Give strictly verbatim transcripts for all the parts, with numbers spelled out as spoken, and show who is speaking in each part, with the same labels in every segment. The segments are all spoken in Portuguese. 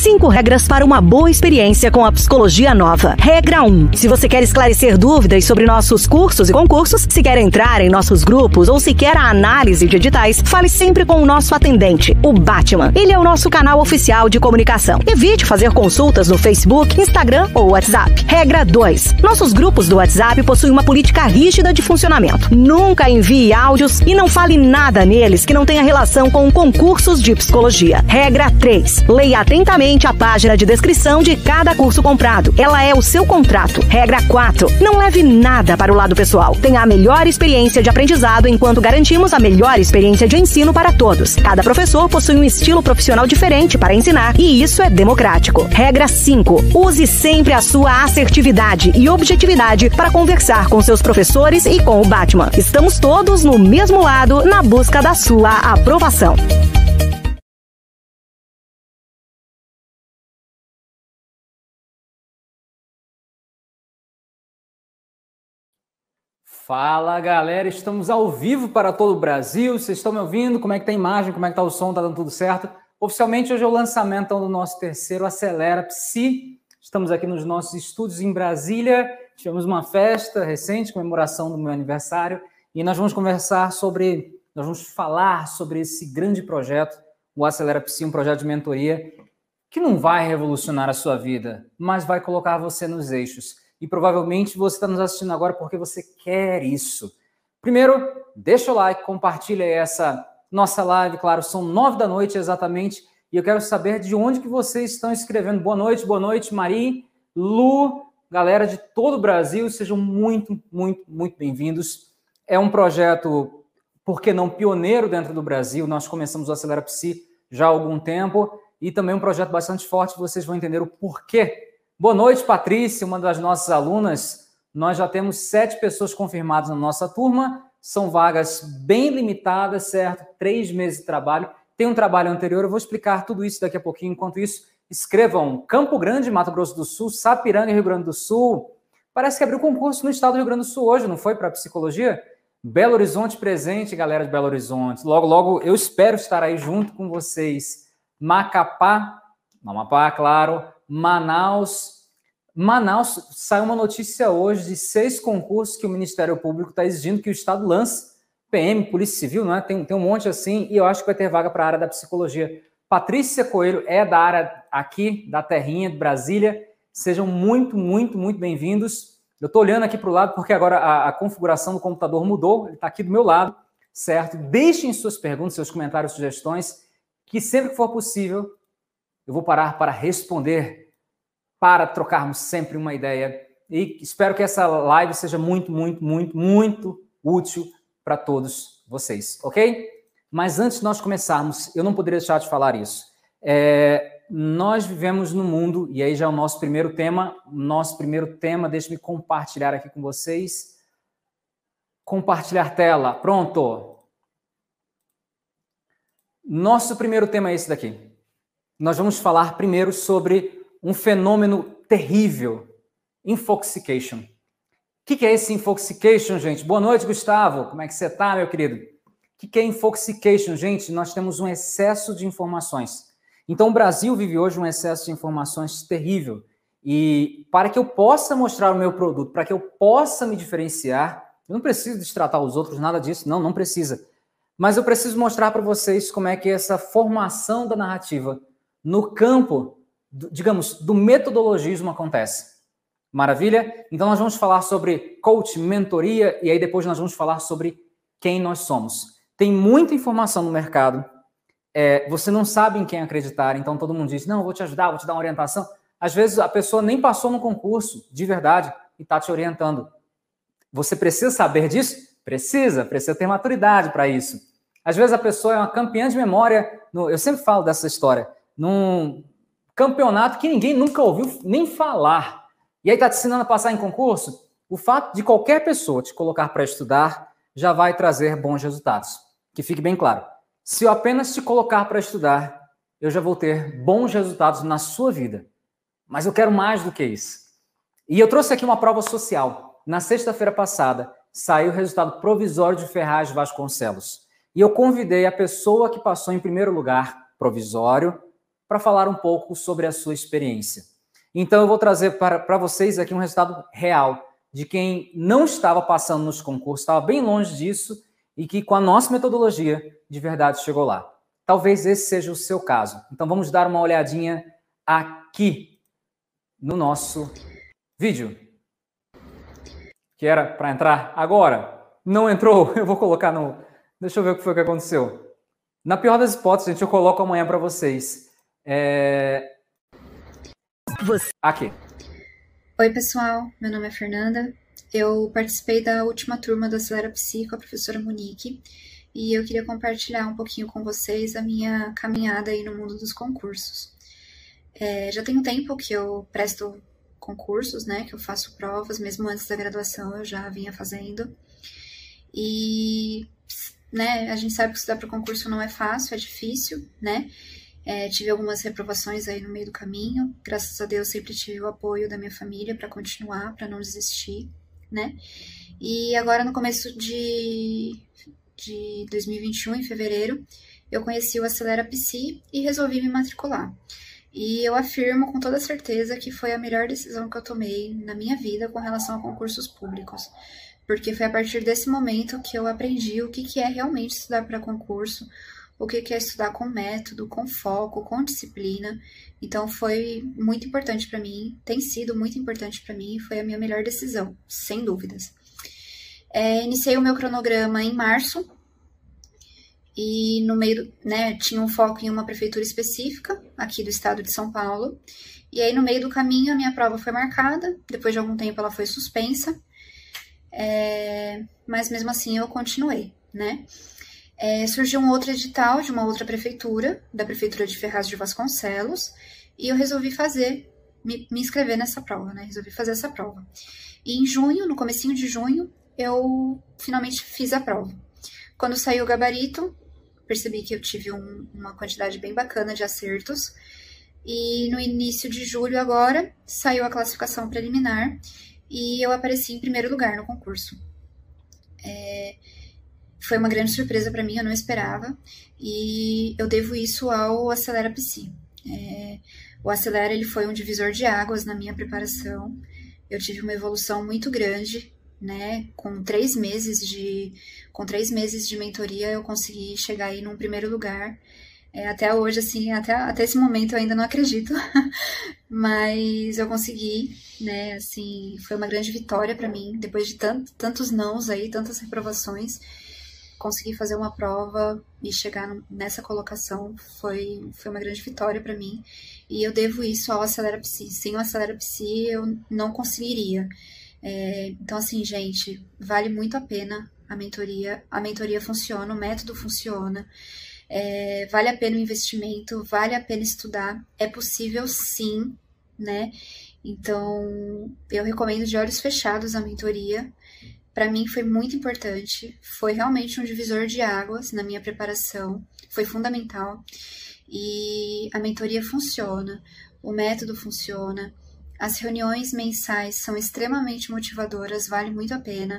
Speaker 1: Cinco regras para uma boa experiência com a psicologia nova. Regra um. Se você quer esclarecer dúvidas sobre nossos cursos e concursos, se quer entrar em nossos grupos ou se quer a análise de editais, fale sempre com o nosso atendente, o Batman. Ele é o nosso canal oficial de comunicação. Evite fazer consultas no Facebook, Instagram ou WhatsApp. Regra dois. Nossos grupos do WhatsApp possuem uma política rígida de funcionamento. Nunca envie áudios e não fale nada neles que não tenha relação com concursos de psicologia. Regra três. Leia atentamente a página de descrição de cada curso comprado. Ela é o seu contrato. Regra quatro. Não leve nada para o lado pessoal. Tenha a melhor experiência de aprendizado enquanto garantimos a melhor experiência de ensino para todos. Cada professor possui um estilo profissional diferente para ensinar e isso é democrático. Regra cinco. Use sempre a sua assertividade e objetividade para conversar com seus professores e com o Batman. Estamos todos no mesmo lado na busca da sua aprovação.
Speaker 2: Fala galera, estamos ao vivo para todo o Brasil, vocês estão me ouvindo? Como é que tá a imagem, como é que tá o som, tá dando tudo certo? Oficialmente hoje é o lançamento do nosso terceiro Acelera Psi, estamos aqui nos nossos estúdios em Brasília, tivemos uma festa recente, comemoração do meu aniversário, e nós vamos conversar sobre, nós vamos falar sobre esse grande projeto, o Acelera Psi, um projeto de mentoria que não vai revolucionar a sua vida, mas vai colocar você nos eixos. E provavelmente você está nos assistindo agora porque você quer isso. Primeiro, deixa o like, compartilha essa nossa live. Claro, são nove da noite exatamente. E eu quero saber de onde que vocês estão escrevendo. Boa noite, boa noite, Mari, Lu, galera de todo o Brasil. Sejam muito, muito, muito bem-vindos. É um projeto, por que não, pioneiro dentro do Brasil. Nós começamos o Acelera Psi já há algum tempo. E também um projeto bastante forte. Vocês vão entender o porquê. Boa noite, Patrícia, uma das nossas alunas. Nós já temos sete pessoas confirmadas na nossa turma. São vagas bem limitadas, certo? Três meses de trabalho. Tem um trabalho anterior, eu vou explicar tudo isso daqui a pouquinho. Enquanto isso, escrevam Campo Grande, Mato Grosso do Sul, Sapiranga, Rio Grande do Sul. Parece que abriu concurso no estado do Rio Grande do Sul hoje, não foi? Para psicologia? Belo Horizonte presente, galera de Belo Horizonte. Logo, logo, eu espero estar aí junto com vocês. Macapá, Amapá, claro. Manaus, Manaus, saiu uma notícia hoje de seis concursos que o Ministério Público está exigindo que o Estado lance, P M, Polícia Civil, não é? Tem, tem um monte assim, e eu acho que vai ter vaga para a área da psicologia. Patrícia Coelho é da área aqui, da terrinha de Brasília. Sejam muito, muito, muito bem-vindos. Eu estou olhando aqui para o lado porque agora a, a configuração do computador mudou, ele está aqui do meu lado, certo? Deixem suas perguntas, seus comentários, sugestões, que sempre que for possível, eu vou parar para responder, para trocarmos sempre uma ideia. E espero que essa live seja muito, muito, muito, muito útil para todos vocês, ok? Mas antes de nós começarmos, eu não poderia deixar de falar isso. É, nós vivemos no mundo, e aí já é o nosso primeiro tema, nosso primeiro tema, deixe-me compartilhar aqui com vocês. Compartilhar tela, pronto. Nosso primeiro tema é esse daqui. Nós vamos falar primeiro sobre um fenômeno terrível, infoxication. O que é esse infoxication, gente? Boa noite, Gustavo. Como é que você está, meu querido? O que é infoxication, gente? Nós temos um excesso de informações. Então, o Brasil vive hoje um excesso de informações terrível. E para que eu possa mostrar o meu produto, para que eu possa me diferenciar, eu não preciso destratar os outros, nada disso. Não, não precisa. Mas eu preciso mostrar para vocês como é que essa formação da narrativa no campo, do, digamos, do metodologismo acontece. Maravilha? Então nós vamos falar sobre coach, mentoria, e aí depois nós vamos falar sobre quem nós somos. Tem muita informação no mercado, é, você não sabe em quem acreditar, então todo mundo diz, não, eu vou te ajudar, vou te dar uma orientação. Às vezes a pessoa nem passou no concurso, de verdade, e está te orientando. Você precisa saber disso? Precisa, precisa ter maturidade para isso. Às vezes a pessoa é uma campeã de memória, no, eu sempre falo dessa história, num campeonato que ninguém nunca ouviu nem falar. E aí está te ensinando a passar em concurso? O fato de qualquer pessoa te colocar para estudar já vai trazer bons resultados. Que fique bem claro. Se eu apenas te colocar para estudar, eu já vou ter bons resultados na sua vida. Mas eu quero mais do que isso. E eu trouxe aqui uma prova social. Na sexta-feira passada, saiu o resultado provisório de Ferraz Vasconcelos. E eu convidei a pessoa que passou em primeiro lugar, provisório, para falar um pouco sobre a sua experiência. Então eu vou trazer para, para vocês aqui um resultado real de quem não estava passando nos concursos, estava bem longe disso e que com a nossa metodologia de verdade chegou lá. Talvez esse seja o seu caso. Então vamos dar uma olhadinha aqui no nosso vídeo. Que era para entrar agora. Não entrou, eu vou colocar no... Deixa eu ver o que foi que aconteceu. Na pior das hipóteses, gente, eu coloco amanhã para vocês. É...
Speaker 1: Você...
Speaker 2: Aqui.
Speaker 3: Oi, pessoal. Meu nome é Fernanda. Eu participei da última turma do Acelera Psi com a professora Monique e eu queria compartilhar um pouquinho com vocês a minha caminhada aí no mundo dos concursos. É, já tem um tempo que eu presto concursos, né, que eu faço provas, mesmo antes da graduação eu já vinha fazendo. E, né, a gente sabe que estudar para o concurso não é fácil, é difícil, né? É, tive algumas reprovações aí no meio do caminho, graças a Deus sempre tive o apoio da minha família para continuar, para não desistir, né? E agora no começo de, de dois mil e vinte e um, em fevereiro, eu conheci o Acelera Psi e resolvi me matricular. E eu afirmo com toda certeza que foi a melhor decisão que eu tomei na minha vida com relação a concursos públicos, porque foi a partir desse momento que eu aprendi o que, que é realmente estudar para concurso, o que é estudar com método, com foco, com disciplina. Então foi muito importante para mim, tem sido muito importante para mim, foi a minha melhor decisão, sem dúvidas. É, iniciei o meu cronograma em março, e no meio, né, tinha um foco em uma prefeitura específica, aqui do estado de São Paulo, e aí no meio do caminho a minha prova foi marcada, depois de algum tempo ela foi suspensa, é, mas mesmo assim eu continuei, né. É, surgiu um outro edital de uma outra prefeitura, da prefeitura de Ferraz de Vasconcelos, e eu resolvi fazer, me, me inscrever nessa prova, né, resolvi fazer essa prova. E em junho, no comecinho de junho, eu finalmente fiz a prova. Quando saiu o gabarito, percebi que eu tive um, uma quantidade bem bacana de acertos, e no início de julho agora, saiu a classificação preliminar, e eu apareci em primeiro lugar no concurso. É... Foi uma grande surpresa para mim, eu não esperava, e eu devo isso ao Acelera Psi. É, o Acelera ele foi um divisor de águas na minha preparação, eu tive uma evolução muito grande, né? Com três meses de, com três meses de mentoria eu consegui chegar aí num primeiro lugar. É, até hoje, assim, até, até esse momento eu ainda não acredito, mas eu consegui, né? Assim, foi uma grande vitória para mim, depois de tant, tantos nãos aí, tantas reprovações. Consegui fazer uma prova e chegar nessa colocação foi, foi uma grande vitória para mim. E eu devo isso ao Acelera Psi. Sem o Acelera Psi eu não conseguiria. É, então, assim, gente, vale muito a pena a mentoria. A mentoria funciona, o método funciona. É, vale a pena o investimento, vale a pena estudar. É possível sim, né? Então, eu recomendo de olhos fechados a mentoria. Para mim foi muito importante, foi realmente um divisor de águas na minha preparação, foi fundamental. E a mentoria funciona, o método funciona, as reuniões mensais são extremamente motivadoras, vale muito a pena.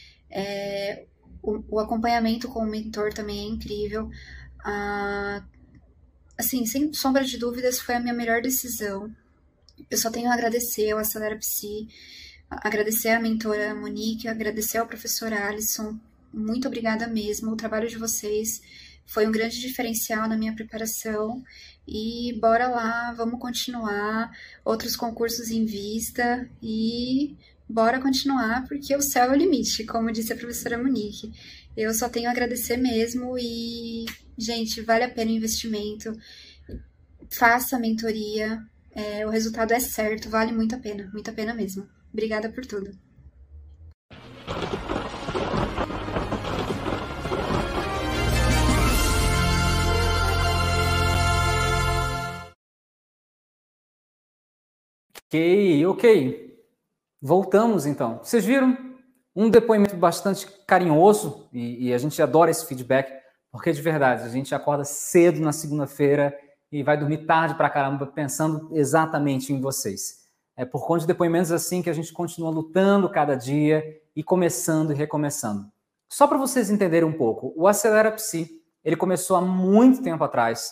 Speaker 3: É, o, o acompanhamento com o mentor também é incrível. Ah, assim, sem sombra de dúvidas, foi a minha melhor decisão. Eu só tenho a agradecer ao Acelera Psi, agradecer à mentora Monique, agradecer ao professor Alisson, muito obrigada mesmo, o trabalho de vocês foi um grande diferencial na minha preparação, e bora lá, vamos continuar, outros concursos em vista, e bora continuar, porque o céu é o limite, como disse a professora Monique. Eu só tenho a agradecer mesmo, e, gente, vale a pena o investimento, faça a mentoria, é, o resultado é certo, vale muito a pena, muito a pena mesmo. Obrigada por tudo.
Speaker 2: Ok, ok. Voltamos então. Vocês viram? Um depoimento bastante carinhoso e, e a gente adora esse feedback, porque de verdade, a gente acorda cedo na segunda-feira e vai dormir tarde pra caramba pensando exatamente em vocês. É por conta de depoimentos assim que a gente continua lutando cada dia e começando e recomeçando. Só para vocês entenderem um pouco, o Acelera Psi, ele começou há muito tempo atrás,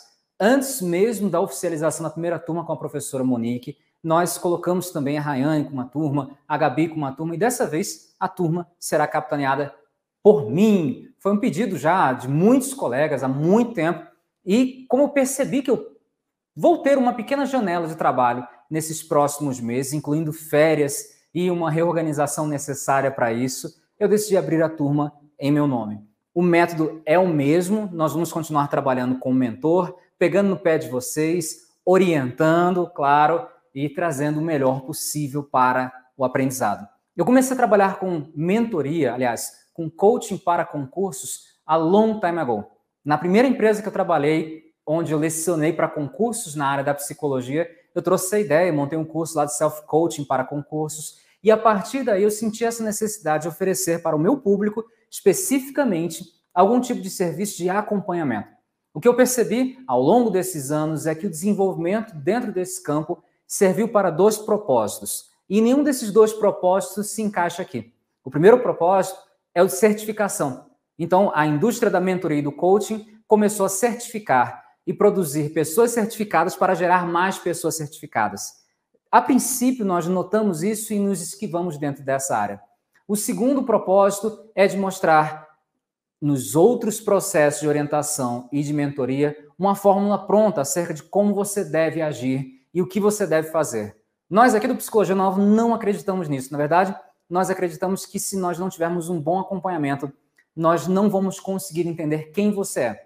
Speaker 2: antes mesmo da oficialização da primeira turma com a professora Monique, nós colocamos também a Rayane com uma turma, a Gabi com uma turma, e dessa vez a turma será capitaneada por mim. Foi um pedido já de muitos colegas há muito tempo, e como eu percebi que eu vou ter uma pequena janela de trabalho nesses próximos meses, incluindo férias e uma reorganização necessária para isso, eu decidi abrir a turma em meu nome. O método é o mesmo, nós vamos continuar trabalhando com o mentor, pegando no pé de vocês, orientando, claro, e trazendo o melhor possível para o aprendizado. Eu comecei a trabalhar com mentoria, aliás, com coaching para concursos a long time ago. Na primeira empresa que eu trabalhei, onde eu lecionei para concursos na área da psicologia, eu trouxe essa ideia, montei um curso lá de self-coaching para concursos, e a partir daí eu senti essa necessidade de oferecer para o meu público, especificamente, algum tipo de serviço de acompanhamento. O que eu percebi ao longo desses anos é que o desenvolvimento dentro desse campo serviu para dois propósitos, e nenhum desses dois propósitos se encaixa aqui. O primeiro propósito é o de certificação. Então, a indústria da mentoria e do coaching começou a certificar e produzir pessoas certificadas para gerar mais pessoas certificadas. A princípio, nós notamos isso e nos esquivamos dentro dessa área. O segundo propósito é de mostrar nos outros processos de orientação e de mentoria uma fórmula pronta acerca de como você deve agir e o que você deve fazer. Nós aqui do Psicologia Nova não acreditamos nisso. Na verdade, nós acreditamos que se nós não tivermos um bom acompanhamento, nós não vamos conseguir entender quem você é.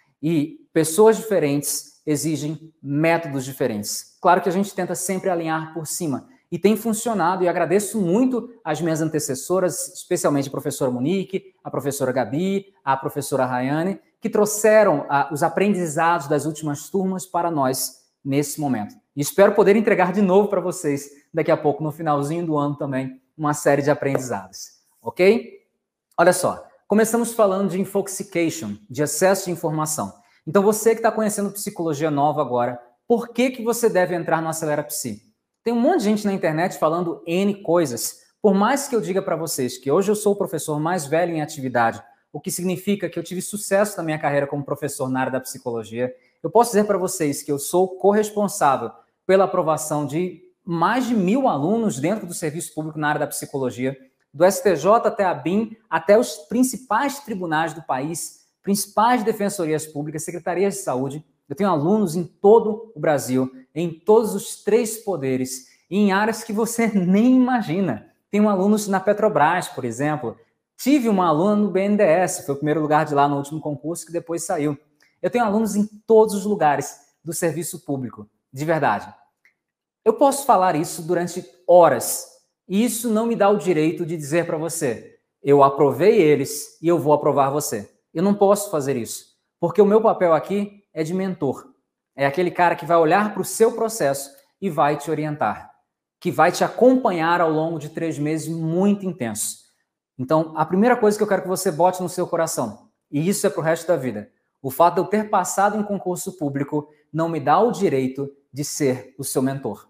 Speaker 2: E pessoas diferentes exigem métodos diferentes. Claro que a gente tenta sempre alinhar por cima. E tem funcionado, e agradeço muito às minhas antecessoras, especialmente a professora Monique, a professora Gabi, a professora Rayane, que trouxeram ah, os aprendizados das últimas turmas para nós nesse momento. E espero poder entregar de novo para vocês, daqui a pouco, no finalzinho do ano também, uma série de aprendizados. Ok? Olha só, começamos falando de infoxication, de excesso de informação. Então, você que está conhecendo Psicologia Nova agora, por que que você deve entrar no Acelera Psi? Tem um monte de gente na internet falando N coisas. Por mais que eu diga para vocês que hoje eu sou o professor mais velho em atividade, o que significa que eu tive sucesso na minha carreira como professor na área da psicologia, eu posso dizer para vocês que eu sou corresponsável pela aprovação de mais de mil alunos dentro do serviço público na área da psicologia, do S T J até a B I M, até os principais tribunais do país, principais defensorias públicas, secretarias de saúde. Eu tenho alunos em todo o Brasil, em todos os três poderes, em áreas que você nem imagina. Tenho alunos na Petrobras, por exemplo. Tive uma aluna no B N D E S, foi o primeiro lugar de lá no último concurso, que depois saiu. Eu tenho alunos em todos os lugares do serviço público, de verdade. Eu posso falar isso durante horas, e isso não me dá o direito de dizer para você, eu aprovei eles e eu vou aprovar você. Eu não posso fazer isso, porque o meu papel aqui é de mentor. É aquele cara que vai olhar para o seu processo e vai te orientar, que vai te acompanhar ao longo de três meses muito intensos. Então, a primeira coisa que eu quero que você bote no seu coração, e isso é para o resto da vida, o fato de eu ter passado em concurso público não me dá o direito de ser o seu mentor,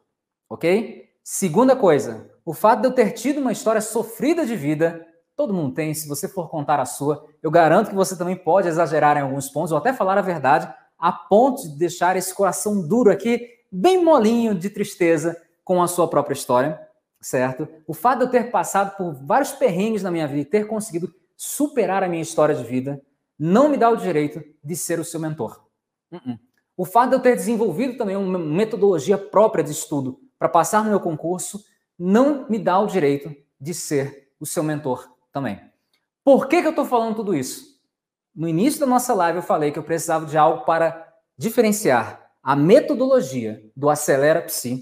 Speaker 2: ok? Segunda coisa, o fato de eu ter tido uma história sofrida de vida, todo mundo tem, se você for contar a sua, eu garanto que você também pode exagerar em alguns pontos, ou até falar a verdade, a ponto de deixar esse coração duro aqui, bem molinho de tristeza com a sua própria história, certo? O fato de eu ter passado por vários perrengues na minha vida e ter conseguido superar a minha história de vida, não me dá o direito de ser o seu mentor. Uh-uh. O fato de eu ter desenvolvido também uma metodologia própria de estudo para passar no meu concurso, não me dá o direito de ser o seu mentor também. Por que que eu estou falando tudo isso? No início da nossa live eu falei que eu precisava de algo para diferenciar a metodologia do Acelera Psi,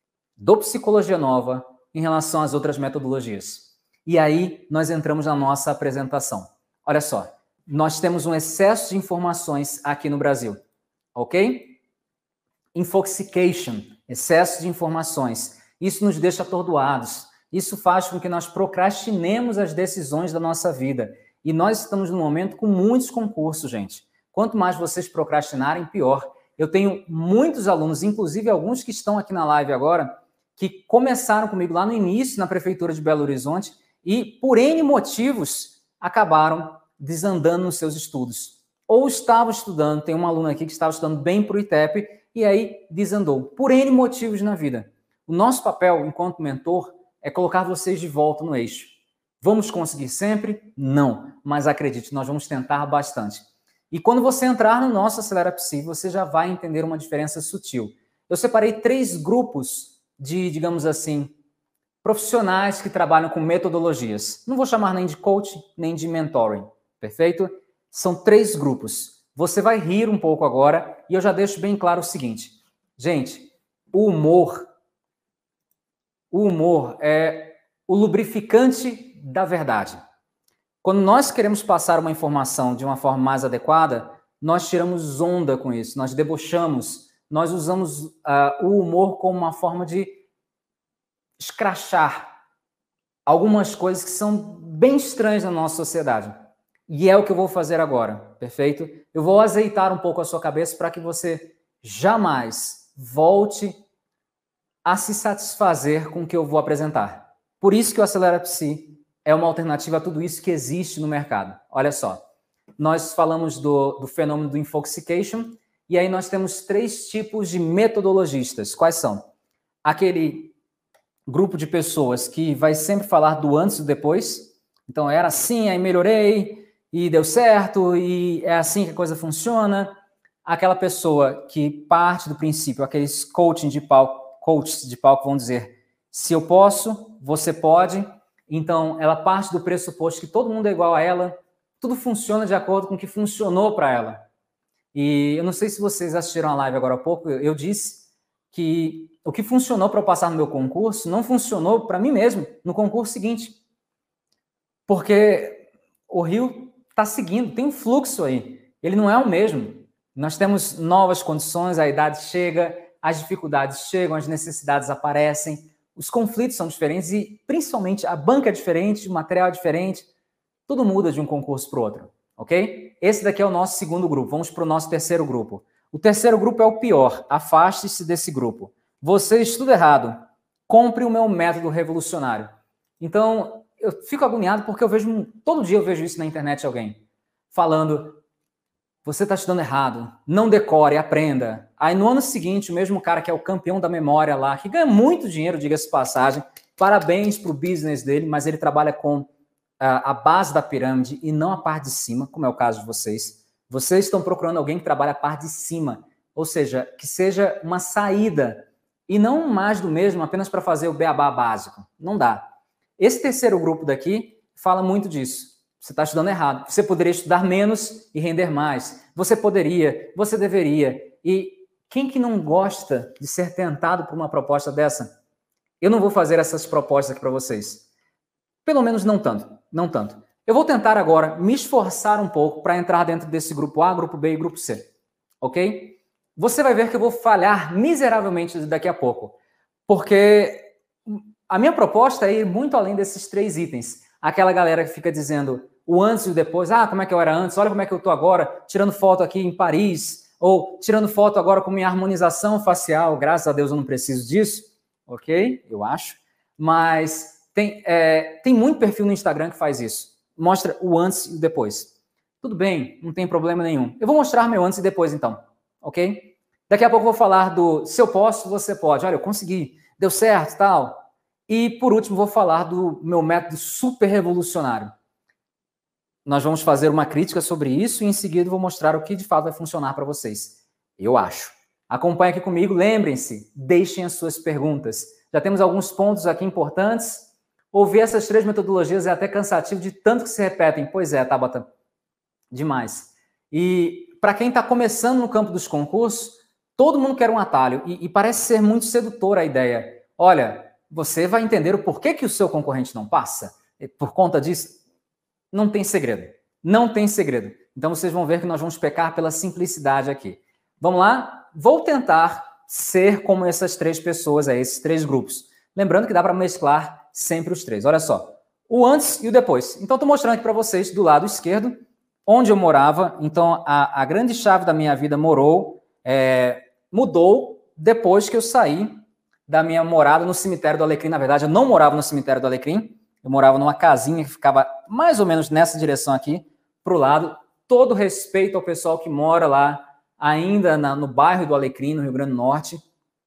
Speaker 2: do Psicologia Nova, em relação às outras metodologias. E aí nós entramos na nossa apresentação. Olha só, nós temos um excesso de informações aqui no Brasil, ok? Infoxication, excesso de informações. Isso nos deixa atordoados. Isso faz com que nós procrastinemos as decisões da nossa vida. E nós estamos num momento com muitos concursos, gente. Quanto mais vocês procrastinarem, pior. Eu tenho muitos alunos, inclusive alguns que estão aqui na live agora, que começaram comigo lá no início, na Prefeitura de Belo Horizonte, e por N motivos, acabaram desandando nos seus estudos. ou estava estudando, tem uma aluna aqui que estava estudando bem para o I T E P e aí desandou, por N motivos na vida. O nosso papel, enquanto mentor, é colocar vocês de volta no eixo. Vamos conseguir sempre? Não, mas acredite, nós vamos tentar bastante. E quando você entrar no nosso Acelera Psi, você já vai entender uma diferença sutil. Eu separei três grupos de, digamos assim, profissionais que trabalham com metodologias. Não vou chamar nem de coaching, nem de mentoring, perfeito? São três grupos. Você vai rir um pouco agora e eu já deixo bem claro o seguinte. Gente, o humor, o humor é o lubrificante da verdade. Quando nós queremos passar uma informação de uma forma mais adequada, nós tiramos onda com isso, nós debochamos, nós usamos uh, o humor como uma forma de escrachar algumas coisas que são bem estranhas na nossa sociedade. E é o que eu vou fazer agora, perfeito? Eu vou azeitar um pouco a sua cabeça para que você jamais volte a se satisfazer com o que eu vou apresentar. Por isso que o Acelera Psi é uma alternativa a tudo isso que existe no mercado. Olha só, nós falamos do, do fenômeno do infoxication e aí nós temos três tipos de metodologistas. Quais são? Aquele grupo de pessoas que vai sempre falar do antes e do depois. Então, era assim, aí melhorei e deu certo e é assim que a coisa funciona. Aquela pessoa que parte do princípio, aqueles coaching de palco, coaches de palco vão dizer, se eu posso, você pode. Então, ela parte do pressuposto que todo mundo é igual a ela, tudo funciona de acordo com o que funcionou para ela. E eu não sei se vocês assistiram a live agora há pouco, eu disse que o que funcionou para eu passar no meu concurso não funcionou para mim mesmo no concurso seguinte. Porque o rio está seguindo, tem um fluxo aí, ele não é o mesmo. Nós temos novas condições, a idade chega, as dificuldades chegam, as necessidades aparecem, os conflitos são diferentes e, principalmente, a banca é diferente, o material é diferente, tudo muda de um concurso para o outro, ok? Esse daqui é o nosso segundo grupo, vamos para o nosso terceiro grupo. O terceiro grupo é o pior, afaste-se desse grupo. Você estuda errado, compre o meu método revolucionário. Então, eu fico agoniado porque eu vejo, todo dia eu vejo isso na internet, alguém falando, você está estudando errado, não decore, aprenda. Aí no ano seguinte, o mesmo cara que é o campeão da memória lá, que ganha muito dinheiro, diga-se passagem, parabéns para o business dele, mas ele trabalha com a, a base da pirâmide e não a parte de cima, como é o caso de vocês. Vocês estão procurando alguém que trabalha a parte de cima, ou seja, que seja uma saída e não mais do mesmo apenas para fazer o beabá básico. Não dá. Esse terceiro grupo daqui fala muito disso. Você está estudando errado. Você poderia estudar menos e render mais. Você poderia, você deveria. E quem que não gosta de ser tentado por uma proposta dessa? Eu não vou fazer essas propostas aqui para vocês. Pelo menos não tanto, não tanto. Eu vou tentar agora me esforçar um pouco para entrar dentro desse grupo A, grupo B e grupo C. Ok? Você vai ver que eu vou falhar miseravelmente daqui a pouco. Porque a minha proposta é ir muito além desses três itens. Aquela galera que fica dizendo o antes e o depois. Ah, como é que eu era antes? Olha como é que eu estou agora, tirando foto aqui em Paris. Ou tirando foto agora com minha harmonização facial. Graças a Deus eu não preciso disso. Ok? Eu acho. Mas tem, é, tem muito perfil no Instagram que faz isso. Mostra o antes e o depois. Tudo bem, não tem problema nenhum. Eu vou mostrar meu antes e depois então. Ok? Daqui a pouco eu vou falar do se eu posso, você pode. Olha, eu consegui. Deu certo, tal. E, por último, vou falar do meu método super revolucionário. Nós vamos fazer uma crítica sobre isso e, em seguida, vou mostrar o que, de fato, vai funcionar para vocês. Eu acho. Acompanhe aqui comigo. Lembrem-se, deixem as suas perguntas. Já temos alguns pontos aqui importantes. Ouvir essas três metodologias é até cansativo de tanto que se repetem. Pois é, Tabata. Demais. E, para quem está começando no campo dos concursos, todo mundo quer um atalho. E, e parece ser muito sedutora a ideia. Olha, você vai entender o porquê que o seu concorrente não passa. E por conta disso, não tem segredo. Não tem segredo. Então, vocês vão ver que nós vamos pecar pela simplicidade aqui. Vamos lá? Vou tentar ser como essas três pessoas aí, esses três grupos. Lembrando que dá para mesclar sempre os três. Olha só. O antes e o depois. Então, estou mostrando aqui para vocês, do lado esquerdo, onde eu morava. Então, a, a grande chave da minha vida morou, é, mudou depois que eu saí da minha morada no cemitério do Alecrim. Na verdade, eu não morava no cemitério do Alecrim, eu morava numa casinha que ficava mais ou menos nessa direção aqui, para o lado, todo respeito ao pessoal que mora lá, ainda na, no bairro do Alecrim, no Rio Grande do Norte.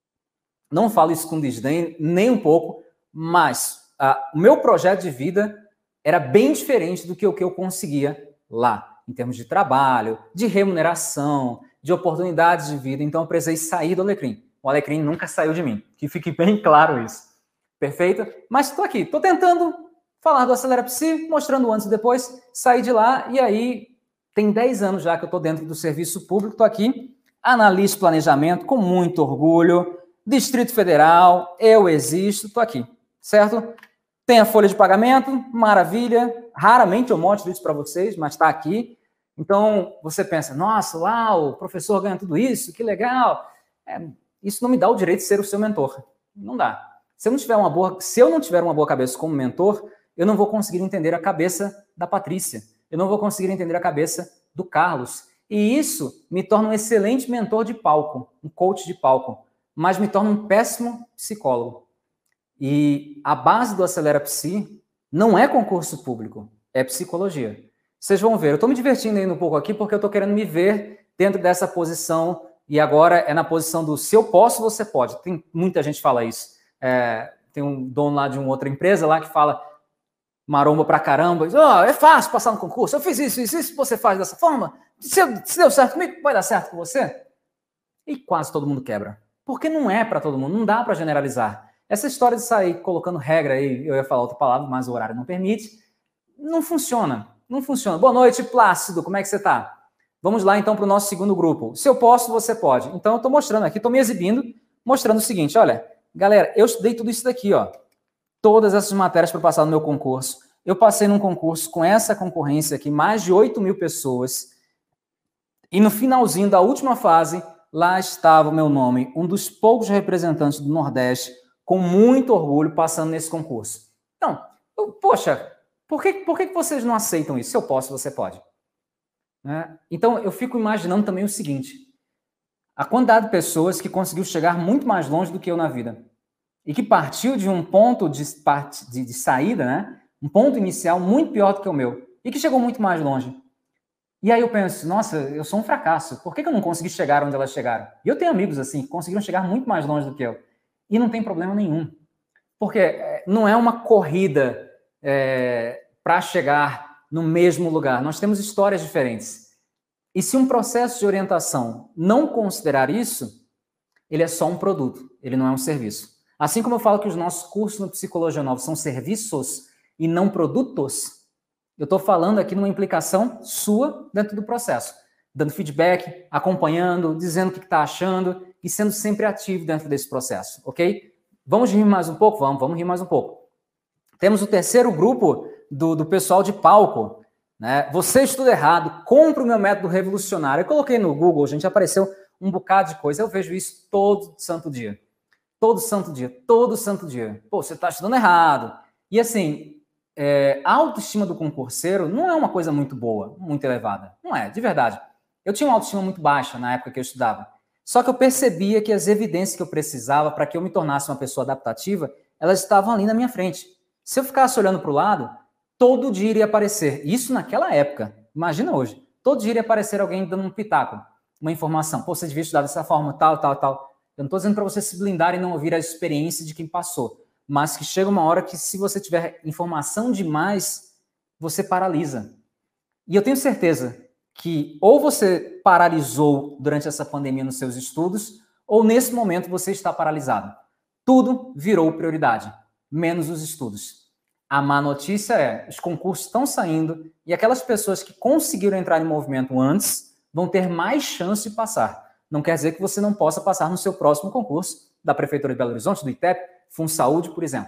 Speaker 2: Não falo isso com desdém, nem um pouco, mas ah, o meu projeto de vida era bem diferente do que o que eu conseguia lá, em termos de trabalho, de remuneração, de oportunidades de vida. Então, eu precisei sair do Alecrim. O Alecrim nunca saiu de mim, que fique bem claro isso. Perfeito? Mas estou aqui, estou tentando falar do Acelera Psi, mostrando antes e depois, saí de lá e aí tem dez anos já que eu estou dentro do serviço público, estou aqui, analista de planejamento, com muito orgulho, Distrito Federal, eu existo, estou aqui, certo? Tem a folha de pagamento, maravilha, raramente eu mostro isso para vocês, mas está aqui. Então, você pensa, nossa, uau, o professor ganha tudo isso, que legal. É, isso não me dá o direito de ser o seu mentor, não dá. Se eu não tiver uma boa, se eu não tiver uma boa cabeça como mentor, eu não vou conseguir entender a cabeça da Patrícia, eu não vou conseguir entender a cabeça do Carlos. E isso me torna um excelente mentor de palco, um coach de palco, mas me torna um péssimo psicólogo. E a base do Acelera Psi não é concurso público, é psicologia. Vocês vão ver, eu estou me divertindo ainda um pouco aqui porque eu estou querendo me ver dentro dessa posição e agora é na posição do se eu posso, você pode. Tem muita gente que fala isso. É, tem um dono lá de uma outra empresa lá que fala maromba pra caramba, diz, oh, é fácil passar no concurso, eu fiz isso, isso, isso, você faz dessa forma, se, se deu certo comigo, vai dar certo com você? E quase todo mundo quebra. Porque não é para todo mundo, não dá para generalizar. Essa história de sair colocando regra aí, eu ia falar outra palavra, mas o horário não permite, não funciona, não funciona. Boa noite, Plácido, como é que você tá? Vamos lá então para o nosso segundo grupo. Se eu posso, você pode. Então eu estou mostrando aqui, estou me exibindo, mostrando o seguinte, olha, galera, eu estudei tudo isso daqui, ó. Todas essas matérias para passar no meu concurso. Eu passei num concurso com essa concorrência aqui, mais de oito mil pessoas. E no finalzinho da última fase, lá estava o meu nome, um dos poucos representantes do Nordeste, com muito orgulho, passando nesse concurso. Então, eu, poxa, por que, por que vocês não aceitam isso? Se eu posso, você pode. Né? Então, eu fico imaginando também o seguinte, a quantidade de pessoas que conseguiu chegar muito mais longe do que eu na vida. E que partiu de um ponto de, de, de saída, né? Um ponto inicial muito pior do que o meu, e que chegou muito mais longe. E aí eu penso, nossa, eu sou um fracasso, por que, que eu não consegui chegar onde elas chegaram? E eu tenho amigos assim, que conseguiram chegar muito mais longe do que eu, e não tem problema nenhum. Porque não é uma corrida é, para chegar no mesmo lugar, nós temos histórias diferentes. E se um processo de orientação não considerar isso, ele é só um produto, ele não é um serviço. Assim como eu falo que os nossos cursos no Psicologia Nova são serviços e não produtos, eu estou falando aqui numa implicação sua dentro do processo, dando feedback, acompanhando, dizendo o que está achando e sendo sempre ativo dentro desse processo, ok? Vamos rir mais um pouco? Vamos, vamos rir mais um pouco. Temos o terceiro grupo do, do pessoal de palco, né? Você estuda errado, compra o meu método revolucionário. Eu coloquei no Google, gente, apareceu um bocado de coisa, eu vejo isso todo santo dia. Todo santo dia, todo santo dia. Pô, você está estudando errado. E assim, é, a autoestima do concurseiro não é uma coisa muito boa, muito elevada. Não é, de verdade. Eu tinha uma autoestima muito baixa na época que eu estudava. Só que eu percebia que as evidências que eu precisava para que eu me tornasse uma pessoa adaptativa, elas estavam ali na minha frente. Se eu ficasse olhando para o lado, todo dia iria aparecer. Isso naquela época. Imagina hoje. Todo dia iria aparecer alguém dando um pitaco, uma informação. Pô, você devia estudar dessa forma, tal, tal, tal. Eu não estou dizendo para você se blindar e não ouvir a experiência de quem passou, mas que chega uma hora que se você tiver informação demais, você paralisa. E eu tenho certeza que ou você paralisou durante essa pandemia nos seus estudos, ou nesse momento você está paralisado. Tudo virou prioridade, menos os estudos. A má notícia é, os concursos estão saindo e aquelas pessoas que conseguiram entrar em movimento antes vão ter mais chance de passar. Não quer dizer que você não possa passar no seu próximo concurso da Prefeitura de Belo Horizonte, do I T E P, FunSaúde, por exemplo.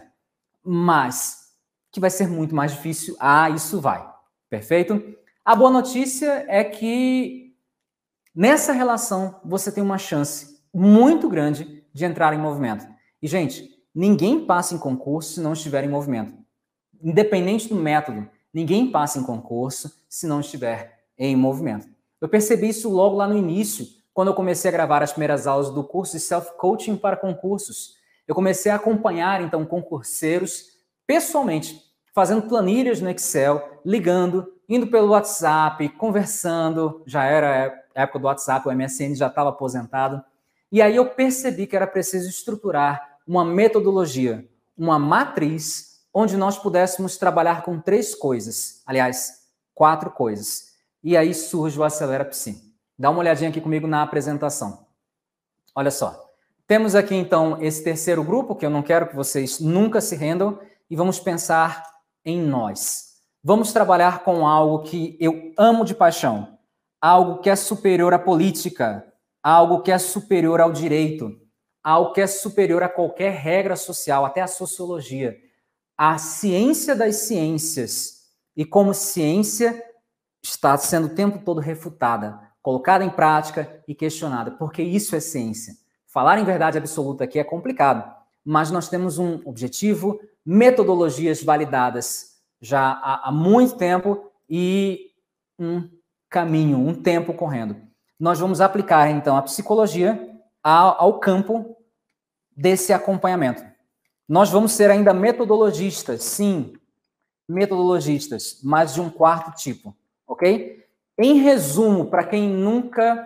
Speaker 2: Mas que vai ser muito mais difícil. Ah, isso vai. Perfeito? A boa notícia é que nessa relação você tem uma chance muito grande de entrar em movimento. E, gente, ninguém passa em concurso se não estiver em movimento. Independente do método, ninguém passa em concurso se não estiver em movimento. Eu percebi isso logo lá no início, quando eu comecei a gravar as primeiras aulas do curso de Self-Coaching para concursos. Eu comecei a acompanhar, então, concurseiros pessoalmente, fazendo planilhas no Excel, ligando, indo pelo WhatsApp, conversando, já era a época do WhatsApp, o M S N já estava aposentado. E aí eu percebi que era preciso estruturar uma metodologia, uma matriz, onde nós pudéssemos trabalhar com três coisas, aliás, quatro coisas. E aí surge o Acelera Psi. Dá uma olhadinha aqui comigo na apresentação. Olha só. Temos aqui, então, esse terceiro grupo, que eu não quero que vocês nunca se rendam, e vamos pensar em nós. Vamos trabalhar com algo que eu amo de paixão, algo que é superior à política, algo que é superior ao direito, algo que é superior a qualquer regra social, até a sociologia. A ciência das ciências. E como ciência, está sendo o tempo todo refutada, colocada em prática e questionada, porque isso é ciência. Falar em verdade absoluta aqui é complicado, mas nós temos um objetivo, metodologias validadas já há, há muito tempo e um caminho, um tempo correndo. Nós vamos aplicar, então, a psicologia ao, ao campo desse acompanhamento. Nós vamos ser ainda metodologistas, sim, metodologistas, mas de um quarto tipo, ok? Em resumo, para quem nunca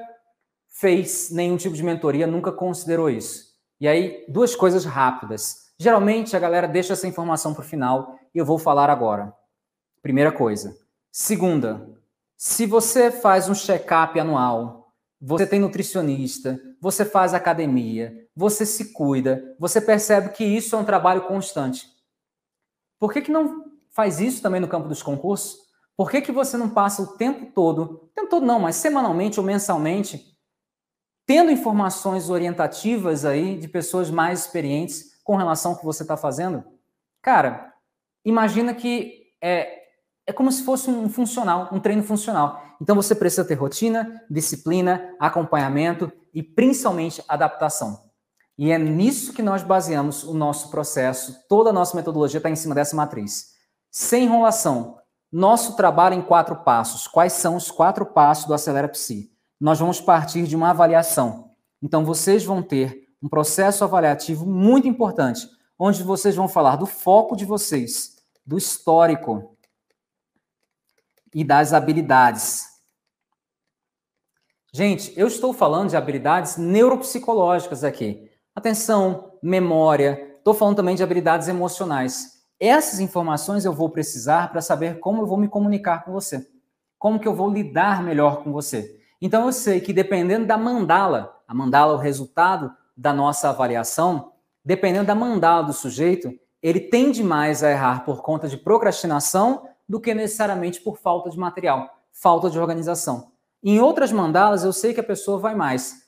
Speaker 2: fez nenhum tipo de mentoria, nunca considerou isso. E aí, duas coisas rápidas. Geralmente, a galera deixa essa informação para o final e eu vou falar agora. Primeira coisa. Segunda, se você faz um check-up anual, você tem nutricionista, você faz academia, você se cuida, você percebe que isso é um trabalho constante. Por que que não faz isso também no campo dos concursos? Por que que você não passa o tempo todo, o tempo todo não, mas semanalmente ou mensalmente, tendo informações orientativas aí de pessoas mais experientes com relação ao que você está fazendo? Cara, imagina que é, é como se fosse um funcional, um treino funcional. Então você precisa ter rotina, disciplina, acompanhamento e principalmente adaptação. E é nisso que nós baseamos o nosso processo, toda a nossa metodologia está em cima dessa matriz. Sem enrolação, nosso trabalho em quatro passos. Quais são os quatro passos do Acelera Psi? Nós vamos partir de uma avaliação. Então, vocês vão ter um processo avaliativo muito importante, onde vocês vão falar do foco de vocês, do histórico e das habilidades. Gente, eu estou falando de habilidades neuropsicológicas aqui. Atenção, memória, estou falando também de habilidades emocionais. Essas informações eu vou precisar para saber como eu vou me comunicar com você, como que eu vou lidar melhor com você. Então eu sei que dependendo da mandala, a mandala é o resultado da nossa avaliação, dependendo da mandala do sujeito, ele tende mais a errar por conta de procrastinação do que necessariamente por falta de material, falta de organização. Em outras mandalas eu sei que a pessoa vai mais,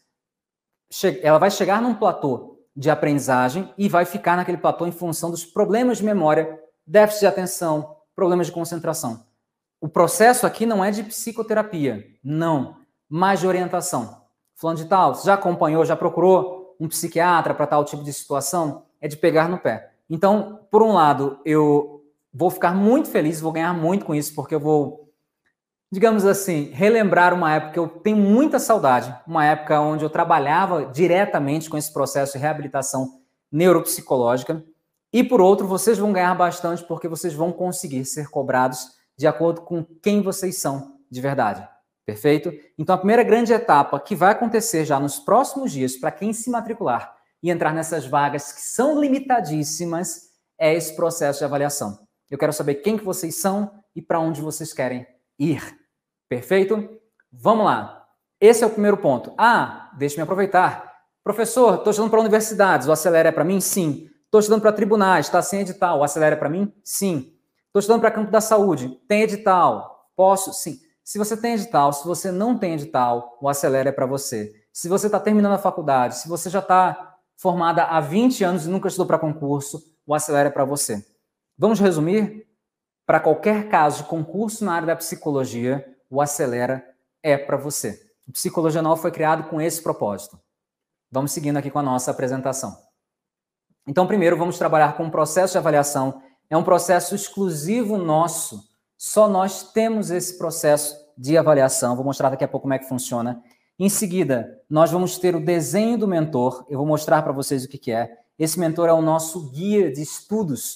Speaker 2: ela vai chegar num platô de aprendizagem e vai ficar naquele platô em função dos problemas de memória, déficit de atenção, problemas de concentração. O processo aqui não é de psicoterapia, não, mas de orientação. Falando de tal, você já acompanhou, já procurou um psiquiatra para tal tipo de situação? É de pegar no pé. Então, por um lado, eu vou ficar muito feliz, vou ganhar muito com isso, porque eu vou, digamos assim, relembrar uma época que eu tenho muita saudade, uma época onde eu trabalhava diretamente com esse processo de reabilitação neuropsicológica. E, por outro, vocês vão ganhar bastante porque vocês vão conseguir ser cobrados de acordo com quem vocês são de verdade. Perfeito? Então, a primeira grande etapa que vai acontecer já nos próximos dias para quem se matricular e entrar nessas vagas que são limitadíssimas é esse processo de avaliação. Eu quero saber quem que vocês são e para onde vocês querem ir. Perfeito? Vamos lá. Esse é o primeiro ponto. Ah, deixa-me aproveitar. Professor, estou estudando para universidades, o Acelera é para mim? Sim. Estou estudando para tribunais, está sem edital, o Acelera é para mim? Sim. Estou estudando para campo da saúde, tem edital? Posso? Sim. Se você tem edital, se você não tem edital, o Acelera é para você. Se você está terminando a faculdade, se você já está formada há vinte anos e nunca estudou para concurso, o Acelera é para você. Vamos resumir? Para qualquer caso de concurso na área da psicologia, o Acelera é para você. O Psicologia Nova foi criado com esse propósito. Vamos seguindo aqui com a nossa apresentação. Então, primeiro, vamos trabalhar com um processo de avaliação. É um processo exclusivo nosso. Só nós temos esse processo de avaliação. Vou mostrar daqui a pouco como é que funciona. Em seguida, nós vamos ter o desenho do mentor. Eu vou mostrar para vocês o que que é. Esse mentor é o nosso guia de estudos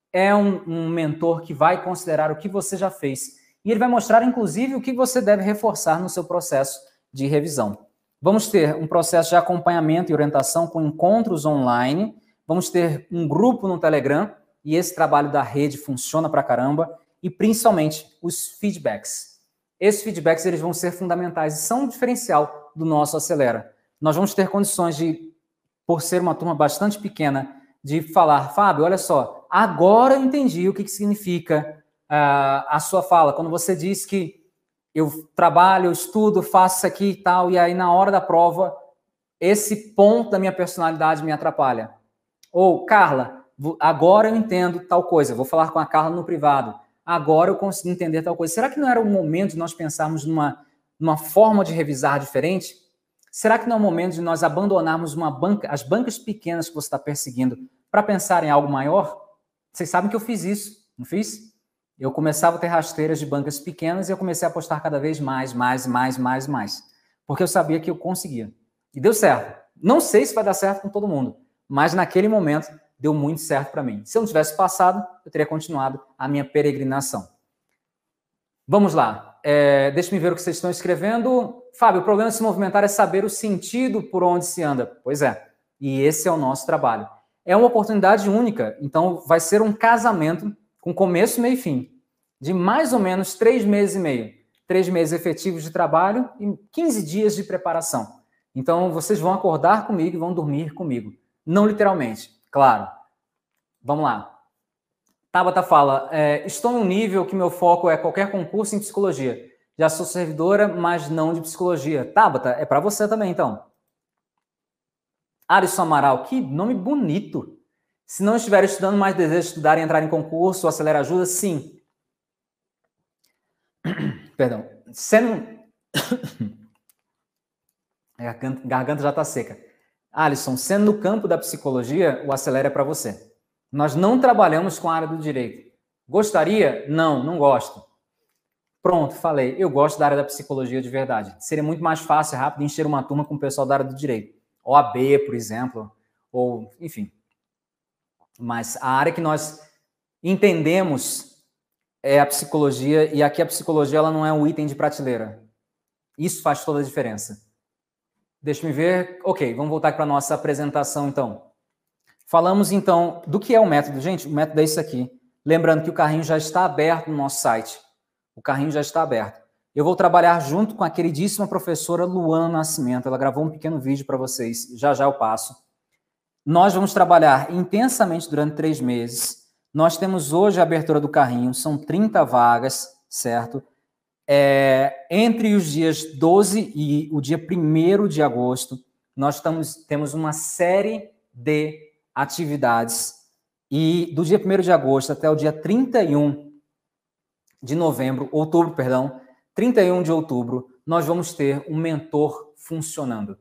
Speaker 2: é um, um mentor que vai considerar o que você já fez. E ele vai mostrar, inclusive, o que você deve reforçar no seu processo de revisão. Vamos ter um processo de acompanhamento e orientação com encontros online. Vamos ter um grupo no Telegram, e esse trabalho da rede funciona pra caramba. E, principalmente, os feedbacks. Esses feedbacks eles vão ser fundamentais e são um diferencial do nosso Acelera. Nós vamos ter condições de, por ser uma turma bastante pequena, de falar, Fábio, olha só, agora eu entendi o que, que significa uh, a sua fala. Quando você diz que eu trabalho, eu estudo, faço isso aqui e tal, e aí na hora da prova, esse ponto da minha personalidade me atrapalha. Ou, Carla, agora eu entendo tal coisa, vou falar com a Carla no privado. Agora eu consigo entender tal coisa. Será que não era o momento de nós pensarmos numa, numa forma de revisar diferente? Será que não é o momento de nós abandonarmos uma banca, as bancas pequenas que você está perseguindo para pensar em algo maior? Vocês sabem que eu fiz isso, não fiz? Eu começava a ter rasteiras de bancas pequenas e eu comecei a apostar cada vez mais, mais, mais, mais, mais. Porque eu sabia que eu conseguia. E deu certo. Não sei se vai dar certo com todo mundo, mas naquele momento deu muito certo para mim. Se eu não tivesse passado, eu teria continuado a minha peregrinação. Vamos lá. É, deixa eu ver o que vocês estão escrevendo. Fábio, o problema de se movimentar é saber o sentido por onde se anda. Pois é. E esse é o nosso trabalho. É uma oportunidade única. Então, vai ser um casamento com começo, meio e fim. De mais ou menos três meses e meio. Três meses efetivos de trabalho e quinze dias de preparação. Então, vocês vão acordar comigo e vão dormir comigo. Não literalmente. Claro. Vamos lá. Tabata fala, é, estou em um nível que meu foco é qualquer concurso em psicologia. Já sou servidora, mas não de psicologia. Tabata, é para você também, então. Alisson Amaral, que nome bonito. Se não estiver estudando, mas deseja estudar e entrar em concurso, Acelera ajuda? Sim. Perdão. Sendo... A garganta, garganta já está seca. Alisson, sendo no campo da psicologia, o Acelera é para você. Nós não trabalhamos com a área do direito. Gostaria? Não, não gosto. Pronto, falei. Eu gosto da área da psicologia de verdade. Seria muito mais fácil e rápido encher uma turma com o pessoal da área do direito. O A B, por exemplo, ou enfim. Mas a área que nós entendemos é a psicologia, e aqui a psicologia ela não é um item de prateleira. Isso faz toda a diferença. Deixa eu ver. Ok, vamos voltar para a nossa apresentação, então. Falamos, então, do que é o método. Gente, o método é isso aqui. Lembrando que o carrinho já está aberto no nosso site. O carrinho já está aberto. Eu vou trabalhar junto com a queridíssima professora Luana Nascimento. Ela gravou um pequeno vídeo para vocês. Já já eu passo. Nós vamos trabalhar intensamente durante três meses. Nós temos hoje a abertura do carrinho. São trinta vagas, certo? É, entre os dias doze e o dia primeiro de agosto, nós estamos, temos uma série de atividades. E do dia primeiro de agosto até o dia trinta e um de novembro, outubro, perdão, trinta e um de outubro, nós vamos ter um mentor funcionando.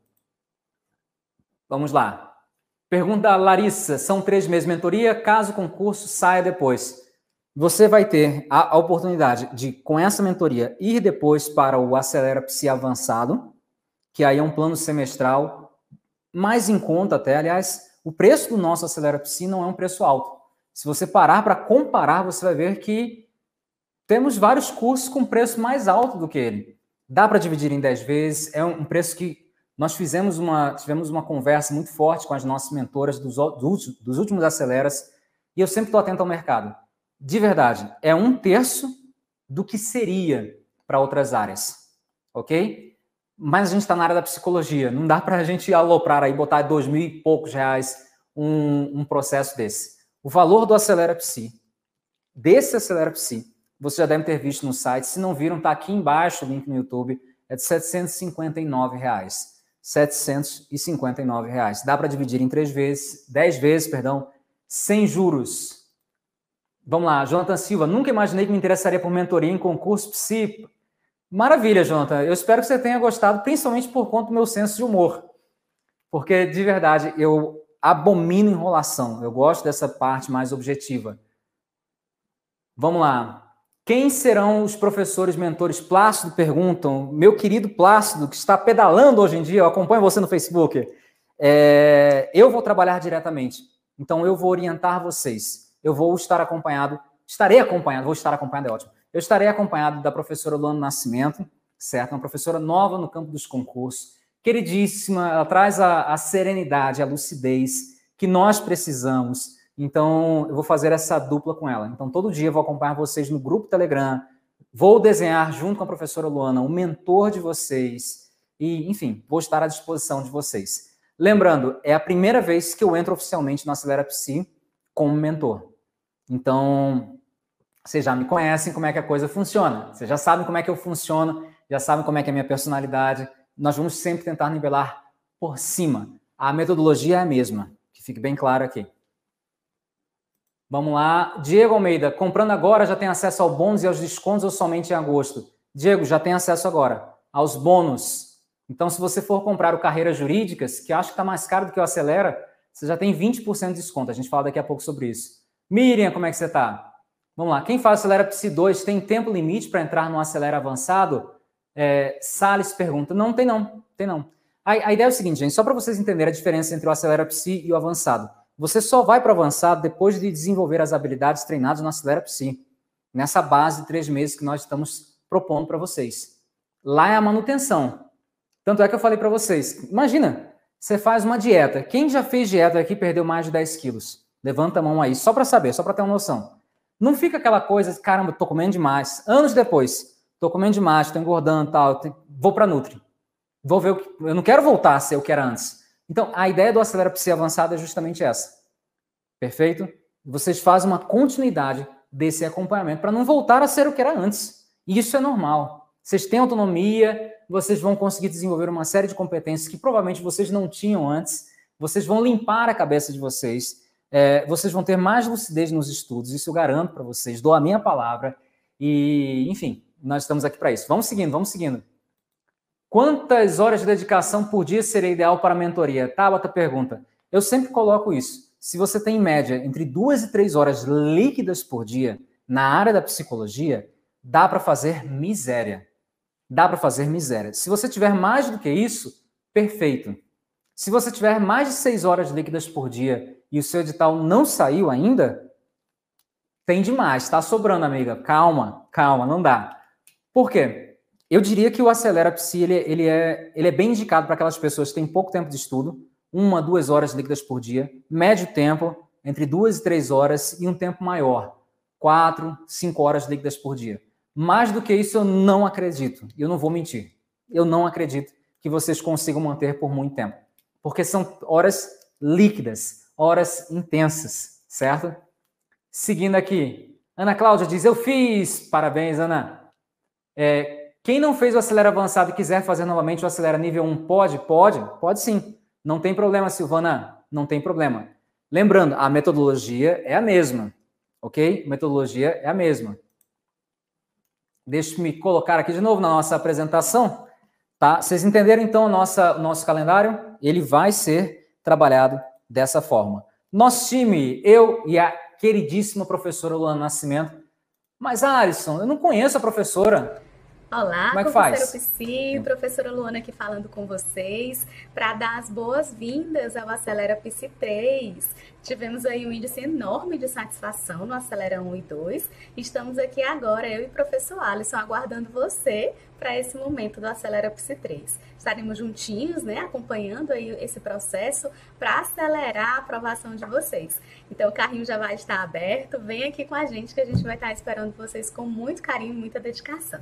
Speaker 2: Vamos lá. Pergunta da Larissa, são três meses de mentoria, caso o concurso saia depois. Você vai ter a, a oportunidade de, com essa mentoria, ir depois para o Acelera Psi Avançado, que aí é um plano semestral, mais em conta até, aliás, o preço do nosso Acelera Psi não é um preço alto. Se você parar para comparar, você vai ver que temos vários cursos com preço mais alto do que ele. Dá para dividir em dez vezes, é um preço que nós fizemos uma, tivemos uma conversa muito forte com as nossas mentoras dos, dos, dos últimos Aceleras, e eu sempre estou atento ao mercado. De verdade, é um terço do que seria para outras áreas, ok? Mas a gente está na área da psicologia, não dá para a gente aloprar aí, botar dois mil e poucos reais um, um processo desse. O valor do Acelera Psi, desse Acelera Psi, você já deve ter visto no site, se não viram, está aqui embaixo o link no YouTube, é de setecentos e cinquenta e nove reais. setecentos e cinquenta e nove reais. Dá para dividir em três vezes, dez vezes, perdão, sem juros. Vamos lá, Jonathan Silva, nunca imaginei que me interessaria por mentoria em concurso psi. Maravilha, Jonathan. Eu espero que você tenha gostado, principalmente por conta do meu senso de humor. Porque, de verdade, eu abomino enrolação. Eu gosto dessa parte mais objetiva. Vamos lá. Quem serão os professores mentores? Plácido perguntam. Meu querido Plácido, que está pedalando hoje em dia, eu acompanho você no Facebook. É, eu vou trabalhar diretamente. Então, eu vou orientar vocês. eu vou estar acompanhado, estarei acompanhado, vou estar acompanhado, é ótimo. Eu estarei acompanhado da professora Luana Nascimento, certo? Uma professora nova no campo dos concursos, queridíssima, ela traz a, a serenidade, a lucidez que nós precisamos. Então, eu vou fazer essa dupla com ela. Então, todo dia eu vou acompanhar vocês no grupo Telegram, vou desenhar junto com a professora Luana o mentor de vocês e, enfim, vou estar à disposição de vocês. Lembrando, é a primeira vez que eu entro oficialmente no Acelera Psi como mentor. Então, vocês já me conhecem como é que a coisa funciona. Vocês já sabem como é que eu funciono, já sabem como é que é a minha personalidade. Nós vamos sempre tentar nivelar por cima. A metodologia é a mesma, que fique bem claro aqui. Vamos lá. Diego Almeida, comprando agora já tem acesso ao bônus e aos descontos ou somente em agosto? Diego, já tem acesso agora aos bônus. Então, se você for comprar o Carreiras Jurídicas, que acho que está mais caro do que o Acelera, você já tem vinte por cento de desconto. A gente fala daqui a pouco sobre isso. Miriam, como é que você está? Vamos lá. Quem faz Acelera Psi dois tem tempo limite para entrar no Acelera Avançado? É, Salles pergunta. Não, tem não. Tem não. A, a ideia é o seguinte, gente, só para vocês entenderem a diferença entre o Acelera Psi e o Avançado. Você só vai para o Avançado depois de desenvolver as habilidades treinadas no Acelera Psi. Nessa base de três meses que nós estamos propondo para vocês. Lá é a manutenção. Tanto é que eu falei para vocês, imagina, você faz uma dieta. Quem já fez dieta aqui e perdeu mais de dez quilos? Levanta a mão aí, só para saber, só para ter uma noção. Não fica aquela coisa, caramba, tô comendo demais. Anos depois, tô comendo demais, tô engordando e tal, vou para Nutri. Vou ver o que, eu não quero voltar a ser o que era antes. Então, a ideia do Acelera Psi Avançado é justamente essa. Perfeito? Vocês fazem uma continuidade desse acompanhamento para não voltar a ser o que era antes. E isso é normal. Vocês têm autonomia, vocês vão conseguir desenvolver uma série de competências que provavelmente vocês não tinham antes. Vocês vão limpar a cabeça de vocês. É, vocês vão ter mais lucidez nos estudos. Isso eu garanto para vocês. Dou a minha palavra. E, enfim, nós estamos aqui para isso. Vamos seguindo, vamos seguindo. Quantas horas de dedicação por dia seria ideal para a mentoria? Tabata pergunta. Eu sempre coloco isso. Se você tem, em média, entre duas e três horas líquidas por dia na área da psicologia, dá para fazer miséria. Dá para fazer miséria. Se você tiver mais do que isso, perfeito. Se você tiver mais de seis horas líquidas por dia e o seu edital não saiu ainda, tem demais. Está sobrando, amiga. Calma, calma, não dá. Por quê? Eu diria que o Acelera Psi, ele, ele, é, ele é bem indicado para aquelas pessoas que têm pouco tempo de estudo, uma, duas horas líquidas por dia, médio tempo, entre duas e três horas, e um tempo maior, quatro, cinco horas líquidas por dia. Mais do que isso, eu não acredito. Eu não vou mentir. Eu não acredito que vocês consigam manter por muito tempo. Porque são horas líquidas, horas intensas, certo? Seguindo aqui, Ana Cláudia diz, eu fiz. Parabéns, Ana. É, quem não fez o Acelera Avançado e quiser fazer novamente o Acelera Nível um, pode? Pode, pode sim. Não tem problema, Silvana, não tem problema. Lembrando, a metodologia é a mesma, ok? A metodologia é a mesma. Deixa-me colocar aqui de novo na nossa apresentação, tá? Vocês entenderam, então, o nosso, o nosso calendário? Ele vai ser trabalhado dessa forma. Nosso time, eu e a queridíssima professora Luana Nascimento. Mas, Alisson, eu não conheço a professora.
Speaker 4: Olá,
Speaker 2: como é que
Speaker 4: professora
Speaker 2: faz?
Speaker 4: Psi, professora Luana aqui falando com vocês para dar as boas-vindas ao Acelera Psi três. Tivemos aí um índice enorme de satisfação no Acelera um e dois. Estamos aqui agora, eu e o professor Alisson, aguardando você para esse momento do Acelera Psi três. Estaremos juntinhos, né, acompanhando aí esse processo para acelerar a aprovação de vocês. Então o carrinho já vai estar aberto, vem aqui com a gente que a gente vai estar esperando vocês com muito carinho e muita dedicação.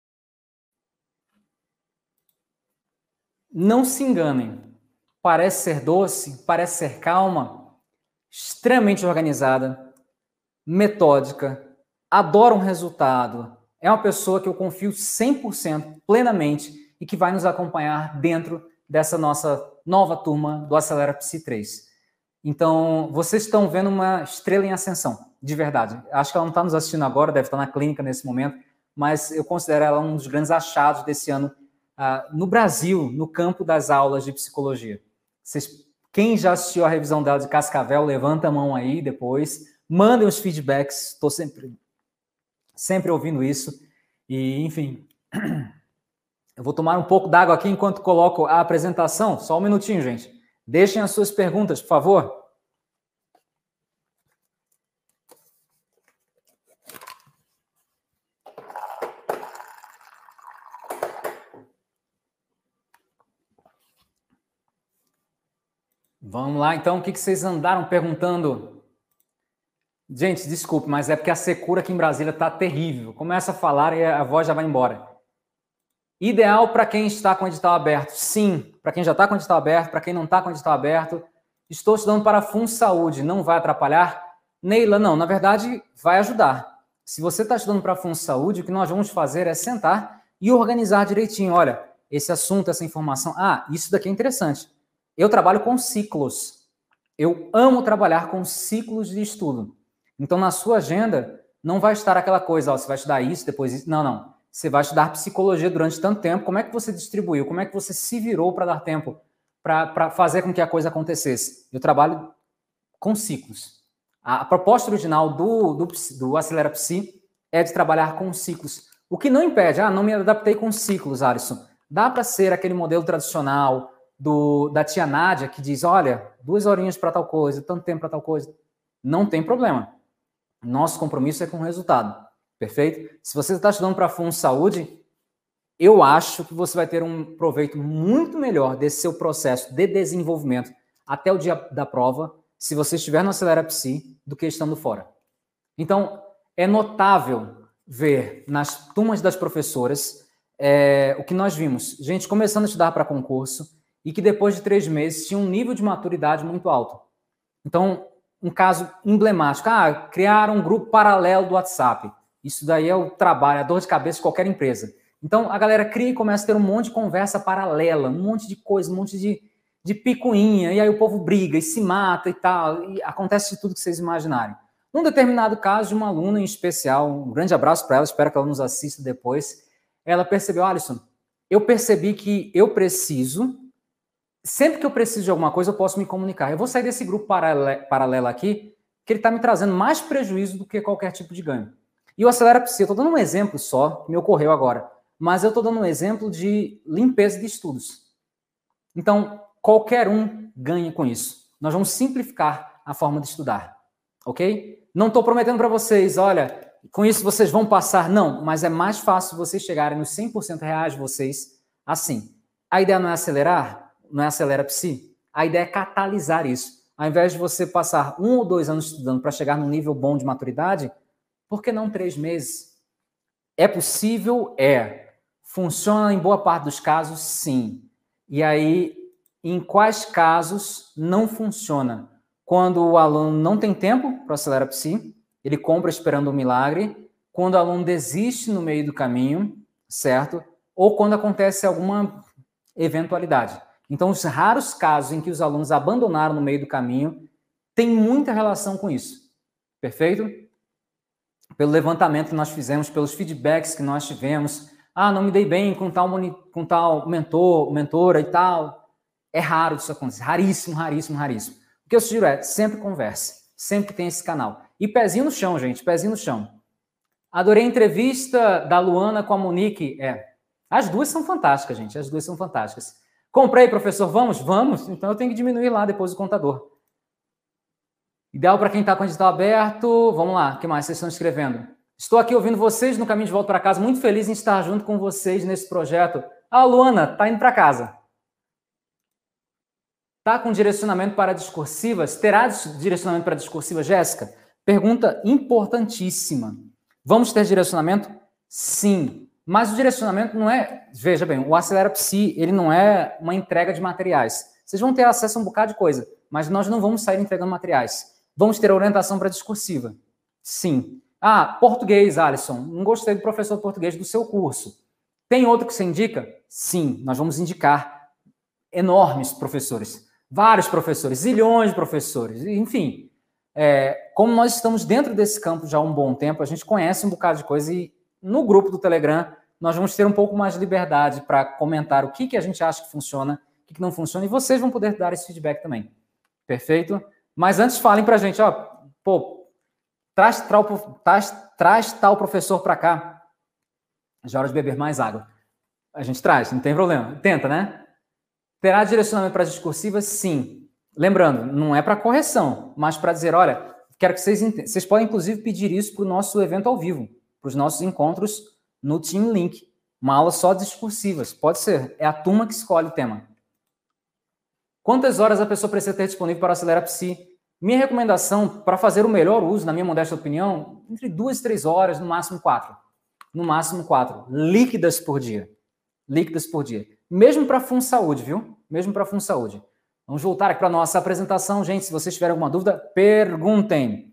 Speaker 2: Não se enganem, parece ser doce, parece ser calma, extremamente organizada, metódica, adora um resultado, é uma pessoa que eu confio cem por cento plenamente e que vai nos acompanhar dentro dessa nossa nova turma do Acelera Psi três. Então, vocês estão vendo uma estrela em ascensão, de verdade. Acho que ela não está nos assistindo agora, deve estar na clínica nesse momento, mas eu considero ela um dos grandes achados desse ano Uh, no Brasil, no campo das aulas de psicologia. Vocês, quem já assistiu a revisão dela de Cascavel, levanta a mão aí depois, mandem os feedbacks, estou sempre, sempre ouvindo isso. E, enfim, eu vou tomar um pouco d'água aqui enquanto coloco a apresentação. Só um minutinho, gente. Deixem as suas perguntas, por favor. Vamos lá, então, o que vocês andaram perguntando? Gente, desculpe, mas é porque a secura aqui em Brasília está terrível. Começa a falar e a voz já vai embora. Ideal para quem está com o edital aberto? Sim, para quem já está com o edital aberto, para quem não está com o edital aberto. Estou estudando para FunSaúde, não vai atrapalhar? Neila, não, na verdade vai ajudar. Se você está estudando para FunSaúde, o que nós vamos fazer é sentar e organizar direitinho. Olha, esse assunto, essa informação, ah, isso daqui é interessante. Eu trabalho com ciclos. Eu amo trabalhar com ciclos de estudo. Então, na sua agenda, não vai estar aquela coisa, ó, você vai estudar isso, depois isso. Não, não. Você vai estudar psicologia durante tanto tempo. Como é que você distribuiu? Como é que você se virou para dar tempo para fazer com que a coisa acontecesse? Eu trabalho com ciclos. A, a proposta original do, do, do Acelera Psi é de trabalhar com ciclos. O que não impede, ah, não me adaptei com ciclos, Alisson. Dá para ser aquele modelo tradicional do, da tia Nádia que diz, olha, duas horinhas para tal coisa, tanto tempo para tal coisa. Não tem problema. Nosso compromisso é com o resultado. Perfeito? Se você está estudando para FunSaúde, eu acho que você vai ter um proveito muito melhor desse seu processo de desenvolvimento até o dia da prova, se você estiver no Acelera Psi, do que estando fora. Então, é notável ver nas turmas das professoras é, o que nós vimos. Gente começando a estudar para concurso e que depois de três meses tinha um nível de maturidade muito alto. Então, um caso emblemático. Ah, criaram um grupo paralelo do WhatsApp. Isso daí é o trabalho, a dor de cabeça de qualquer empresa. Então, a galera cria e começa a ter um monte de conversa paralela, um monte de coisa, um monte de, de picuinha, e aí o povo briga e se mata e tal, e acontece de tudo que vocês imaginarem. Num determinado caso, de uma aluna em especial, um grande abraço para ela, espero que ela nos assista depois, ela percebeu, Alisson, eu percebi que eu preciso, sempre que eu preciso de alguma coisa, eu posso me comunicar. Eu vou sair desse grupo paralelo aqui, que ele está me trazendo mais prejuízo do que qualquer tipo de ganho. E o Acelera Psi, eu estou dando um exemplo só, que me ocorreu agora, mas eu estou dando um exemplo de limpeza de estudos. Então, qualquer um ganha com isso. Nós vamos simplificar a forma de estudar, ok? Não estou prometendo para vocês, olha, com isso vocês vão passar, não, mas é mais fácil vocês chegarem nos cem por cento reais de vocês assim. A ideia não é acelerar, não é Acelera Psi, a ideia é catalisar isso. Ao invés de você passar um ou dois anos estudando para chegar num nível bom de maturidade, por que não três meses? É possível? É. Funciona em boa parte dos casos? Sim. E aí, em quais casos não funciona? Quando o aluno não tem tempo para o Acelera Psi, ele compra esperando um milagre, quando o aluno desiste no meio do caminho, certo? Ou quando acontece alguma eventualidade. Então, os raros casos em que os alunos abandonaram no meio do caminho tem muita relação com isso. Perfeito? Pelo levantamento que nós fizemos, pelos feedbacks que nós tivemos, ah, não me dei bem com tal, com tal mentor, mentora e tal. É raro isso acontecer, raríssimo, raríssimo, raríssimo. O que eu sugiro é, sempre converse, sempre tem esse canal. E pezinho no chão, gente, pezinho no chão. Adorei a entrevista da Luana com a Monique. É, as duas são fantásticas, gente, as duas são fantásticas. Comprei, professor, vamos? Vamos? Então eu tenho que diminuir lá depois o contador. Ideal para quem está com o edital aberto. Vamos lá, o que mais vocês estão escrevendo? Estou aqui ouvindo vocês no caminho de volta para casa. Muito feliz em estar junto com vocês nesse projeto. Ah, Luana, está indo para casa. Está com direcionamento para discursivas? Terá direcionamento para discursivas, Jéssica? Pergunta importantíssima. Vamos ter direcionamento? Sim. Mas o direcionamento não é... Veja bem, o Acelera Psi, ele não é uma entrega de materiais. Vocês vão ter acesso a um bocado de coisa, mas nós não vamos sair entregando materiais. Vamos ter orientação para discursiva? Sim. Ah, português, Alisson. Não gostei do professor de português do seu curso. Tem outro que você indica? Sim, nós vamos indicar enormes professores. Vários professores, zilhões de professores. Enfim, é, como nós estamos dentro desse campo já há um bom tempo, a gente conhece um bocado de coisa e no grupo do Telegram nós vamos ter um pouco mais de liberdade para comentar o que, que a gente acha que funciona, o que, que não funciona, e vocês vão poder dar esse feedback também. Perfeito? Mas antes falem para a gente, ó, pô, traz, traz, traz tal professor para cá. Já é hora de beber mais água. A gente traz, não tem problema. Tenta, né? Terá direcionamento para as discursivas? Sim. Lembrando, não é para correção, mas para dizer, olha, quero que vocês entendam. Vocês podem, inclusive, pedir isso para o nosso evento ao vivo, para os nossos encontros no Team Link. Uma aula só de discursivas. Pode ser. É a turma que escolhe o tema. Quantas horas a pessoa precisa ter disponível para o Acelera Psi? Minha recomendação para fazer o melhor uso, na minha modesta opinião, entre duas e três horas, no máximo quatro. No máximo quatro. Líquidas por dia. Líquidas por dia. Mesmo para Fun Saúde, viu? Mesmo para Fun Saúde. Vamos voltar aqui para a nossa apresentação. Gente, se vocês tiverem alguma dúvida, perguntem.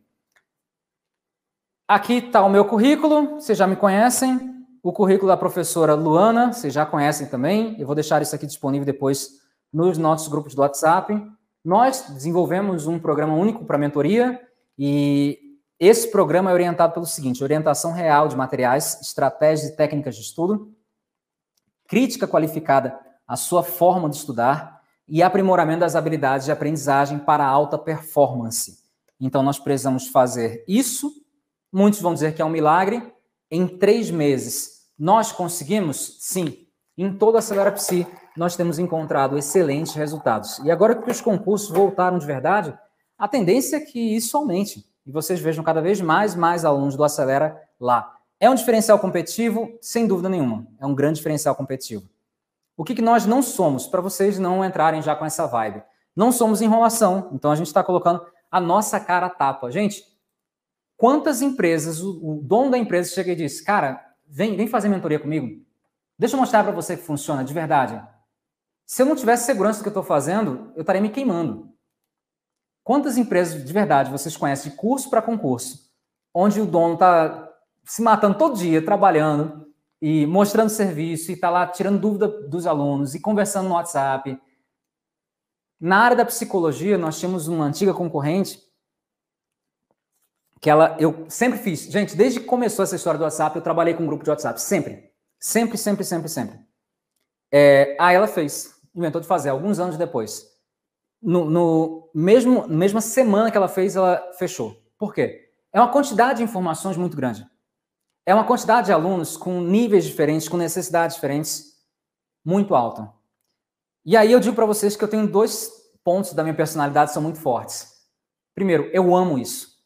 Speaker 2: Aqui está o meu currículo, vocês já me conhecem. O currículo da professora Luana, vocês já conhecem também. Eu vou deixar isso aqui disponível depois nos nossos grupos do WhatsApp. Nós desenvolvemos um programa único para mentoria e esse programa é orientado pelo seguinte: orientação real de materiais, estratégias e técnicas de estudo, crítica qualificada à sua forma de estudar e aprimoramento das habilidades de aprendizagem para alta performance. Então, nós precisamos fazer isso. Muitos vão dizer que é um milagre. Em três meses, nós conseguimos? Sim. Em todo a Acelera Psi, nós temos encontrado excelentes resultados. E agora que os concursos voltaram de verdade, a tendência é que isso aumente. E vocês vejam cada vez mais, mais alunos do Acelera lá. É um diferencial competitivo? Sem dúvida nenhuma. É um grande diferencial competitivo. O que, que nós não somos, para vocês não entrarem já com essa vibe? Não somos enrolação. Então, a gente está colocando a nossa cara a tapa. Gente, quantas empresas, o, o dono da empresa chega e diz, cara, vem, vem fazer mentoria comigo. Deixa eu mostrar para você que funciona, de verdade. Se eu não tivesse segurança do que eu estou fazendo, eu estaria me queimando. Quantas empresas, de verdade, vocês conhecem de curso para concurso, onde o dono está se matando todo dia, trabalhando e mostrando serviço, e está lá tirando dúvida dos alunos e conversando no WhatsApp. Na área da psicologia, nós tínhamos uma antiga concorrente que ela, eu sempre fiz. Gente, desde que começou essa história do WhatsApp, eu trabalhei com um grupo de WhatsApp. Sempre. Sempre, sempre, sempre, sempre. É, aí ela fez, inventou de fazer, alguns anos depois. No, no mesmo, mesma semana que ela fez, ela fechou. Por quê? É uma quantidade de informações muito grande. É uma quantidade de alunos com níveis diferentes, com necessidades diferentes, muito alta. E aí eu digo para vocês que eu tenho dois pontos da minha personalidade que são muito fortes. Primeiro, eu amo isso.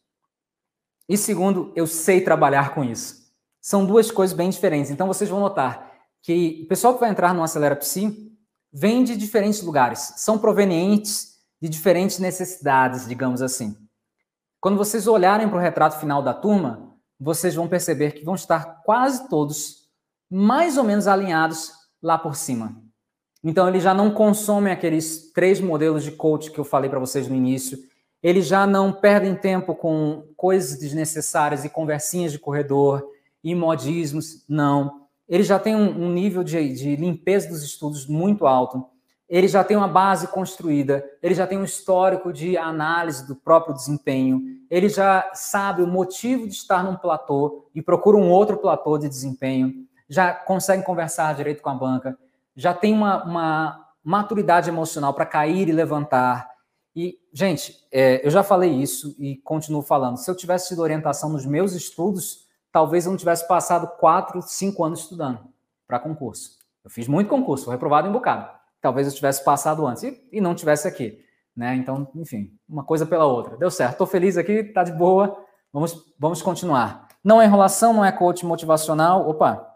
Speaker 2: E segundo, eu sei trabalhar com isso. São duas coisas bem diferentes. Então vocês vão notar que o pessoal que vai entrar no Acelera Psi vem de diferentes lugares. São provenientes de diferentes necessidades, digamos assim. Quando vocês olharem para o retrato final da turma, vocês vão perceber que vão estar quase todos mais ou menos alinhados lá por cima. Então, eles já não consomem aqueles três modelos de coach que eu falei para vocês no início. Eles já não perdem tempo com coisas desnecessárias e conversinhas de corredor e modismos, não. Eles já têm um, um nível de, de limpeza dos estudos muito alto. Eles já têm uma base construída, ele já tem um histórico de análise do próprio desempenho, ele já sabe o motivo de estar num platô e procura um outro platô de desempenho, já consegue conversar direito com a banca, já tem uma, uma maturidade emocional para cair e levantar. E, gente, é, eu já falei isso e continuo falando. Se eu tivesse tido orientação nos meus estudos, talvez eu não tivesse passado quatro, cinco anos estudando para concurso. Eu fiz muito concurso, fui reprovado em um bocado. Talvez eu tivesse passado antes e, e não tivesse aqui, né? Então, enfim, uma coisa pela outra. Deu certo, estou feliz aqui, tá de boa, vamos, vamos continuar. Não é enrolação, não é coaching motivacional, opa,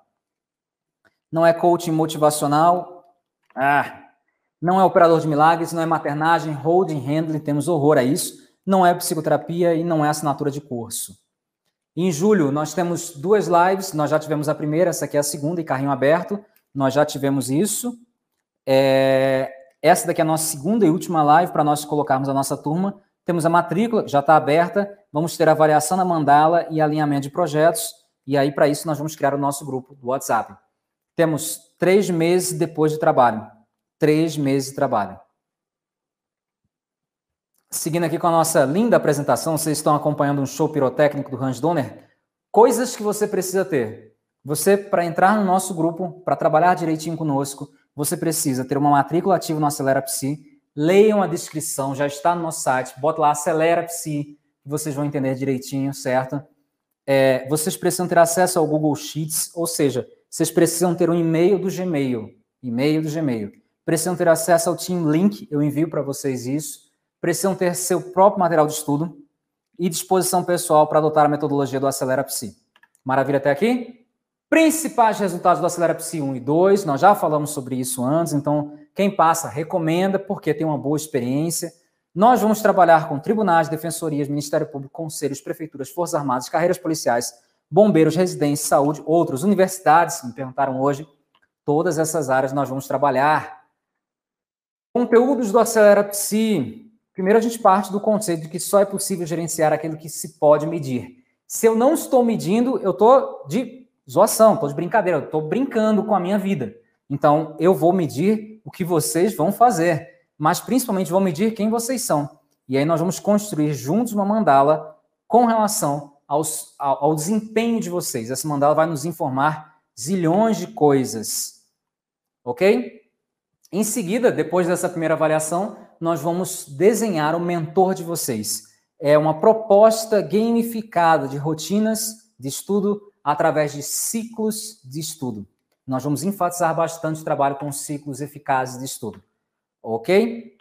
Speaker 2: não é coaching motivacional, ah, não é operador de milagres, não é maternagem, holding, handling, temos horror a isso, não é psicoterapia e não é assinatura de curso. Em julho, nós temos duas lives, nós já tivemos a primeira, essa aqui é a segunda, e carrinho aberto, nós já tivemos isso. É, essa daqui é a nossa segunda e última live para nós colocarmos a nossa turma. Temos a matrícula, que já está aberta, vamos ter avaliação na mandala e alinhamento de projetos, e aí para isso nós vamos criar o nosso grupo do WhatsApp. Temos três meses depois de trabalho. Três meses de trabalho. Seguindo aqui com a nossa linda apresentação, vocês estão acompanhando um show pirotécnico do Hans Donner. Coisas que você precisa ter. Você, para entrar no nosso grupo, para trabalhar direitinho conosco, você precisa ter uma matrícula ativa no Acelera Psi, leiam a descrição, já está no nosso site, bota lá Acelera Psi, vocês vão entender direitinho, certo? É, vocês precisam ter acesso ao Google Sheets, ou seja, vocês precisam ter um e-mail do Gmail, e-mail do Gmail. Precisam ter acesso ao Team Link, eu envio para vocês isso. Precisam ter seu próprio material de estudo e disposição pessoal para adotar a metodologia do Acelera Psi. Maravilha até aqui? Principais resultados do Acelera Psi um e dois, nós já falamos sobre isso antes, então Quem passa, recomenda, porque tem uma boa experiência. Nós vamos trabalhar com tribunais, defensorias, Ministério Público, conselhos, prefeituras, forças armadas, carreiras policiais, bombeiros, residências, saúde, outros, universidades, me perguntaram hoje. Todas essas áreas nós vamos trabalhar. Conteúdos do Acelera Psi. Primeiro, a gente parte do conceito de que só é possível gerenciar aquilo que se pode medir. Se eu não estou medindo, eu estou de zoação, estou de brincadeira, eu estou brincando com a minha vida. Então, eu vou medir o que vocês vão fazer, mas principalmente vou medir quem vocês são. E aí nós vamos construir juntos uma mandala com relação aos, ao, ao desempenho de vocês. Essa mandala vai nos informar zilhões de coisas. Ok? Em seguida, depois dessa primeira avaliação, nós vamos desenhar o mentor de vocês. É uma proposta gamificada de rotinas de estudo através de ciclos de estudo. Nós vamos enfatizar bastante o trabalho com ciclos eficazes de estudo. Ok?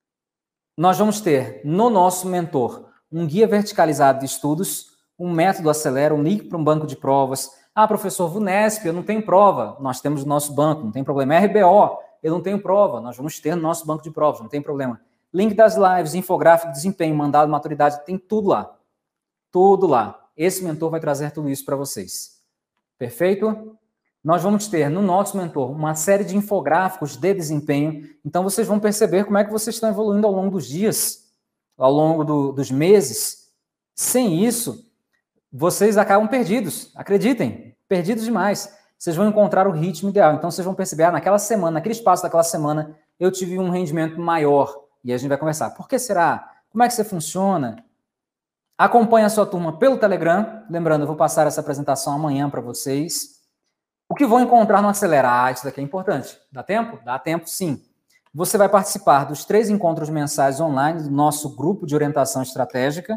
Speaker 2: Nós vamos ter no nosso mentor um guia verticalizado de estudos, um método Acelera, um link para um banco de provas. Ah, professor, VUNESP, eu não tenho prova. Nós temos o nosso banco, não tem problema. R B O, eu não tenho prova. Nós vamos ter no nosso banco de provas, não tem problema. Link das lives, infográfico de desempenho, mandado, maturidade, tem tudo lá. Tudo lá. Esse mentor vai trazer tudo isso para vocês. Perfeito? Nós vamos ter no nosso mentor uma série de infográficos de desempenho. Então, vocês vão perceber como é que vocês estão evoluindo ao longo dos dias, ao longo do, dos meses. Sem isso, vocês acabam perdidos. Acreditem, perdidos demais. Vocês vão encontrar o ritmo ideal. Então, vocês vão perceber, ah, naquela semana, naquele espaço daquela semana, eu tive um rendimento maior. E a gente vai conversar. Por que será? Como é que você funciona? Acompanhe a sua turma pelo Telegram. Lembrando, eu vou passar essa apresentação amanhã para vocês. O que vão encontrar no Acelera? Ah, isso daqui é importante. Dá tempo? Dá tempo, sim. Você vai participar dos três encontros mensais online do nosso grupo de orientação estratégica.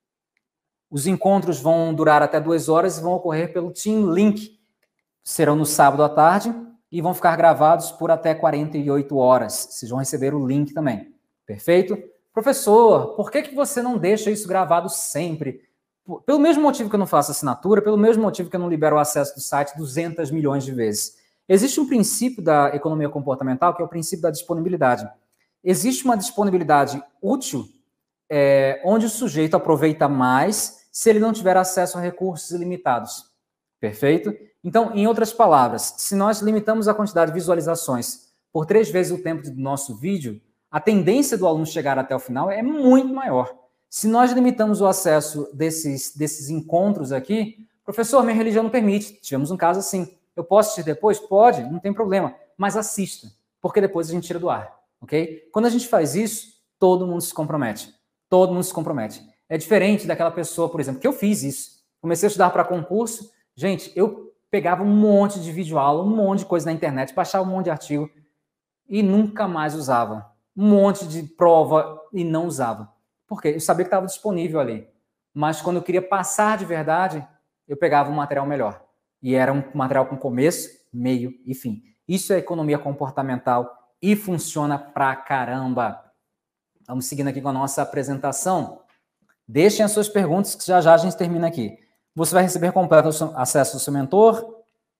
Speaker 2: Os encontros vão durar até duas horas e vão ocorrer pelo Team Link. Serão no sábado à tarde e vão ficar gravados por até quarenta e oito horas. Vocês vão receber o link também. Perfeito? Professor, por que que você não deixa isso gravado sempre? Pelo mesmo motivo que eu não faço assinatura, pelo mesmo motivo que eu não libero o acesso do site duzentas milhões de vezes. Existe um princípio da economia comportamental, que é o princípio da disponibilidade. Existe uma disponibilidade útil, é, onde o sujeito aproveita mais se ele não tiver acesso a recursos ilimitados. Perfeito? Então, em outras palavras, se nós limitamos a quantidade de visualizações por três vezes o tempo do nosso vídeo, a tendência do aluno chegar até o final é muito maior. Se nós limitamos o acesso desses, desses encontros aqui, professor, minha religião não permite. Tivemos um caso assim. Eu posso assistir depois? Pode, não tem problema. Mas assista, porque depois a gente tira do ar, ok? Quando a gente faz isso, todo mundo se compromete. Todo mundo se compromete. É diferente daquela pessoa, por exemplo, que eu fiz isso. Comecei a estudar para concurso. Gente, eu pegava um monte de videoaula, um monte de coisa na internet, baixava um monte de artigo e nunca mais usava. Um monte de prova e não usava. Por quê? Eu sabia que estava disponível ali. Mas quando eu queria passar de verdade, eu pegava um material melhor. E era um material com começo, meio e fim. Isso é economia comportamental e funciona pra caramba. Vamos seguindo aqui com a nossa apresentação. Deixem as suas perguntas, que já já a gente termina aqui. Você vai receber completo acesso ao seu mentor.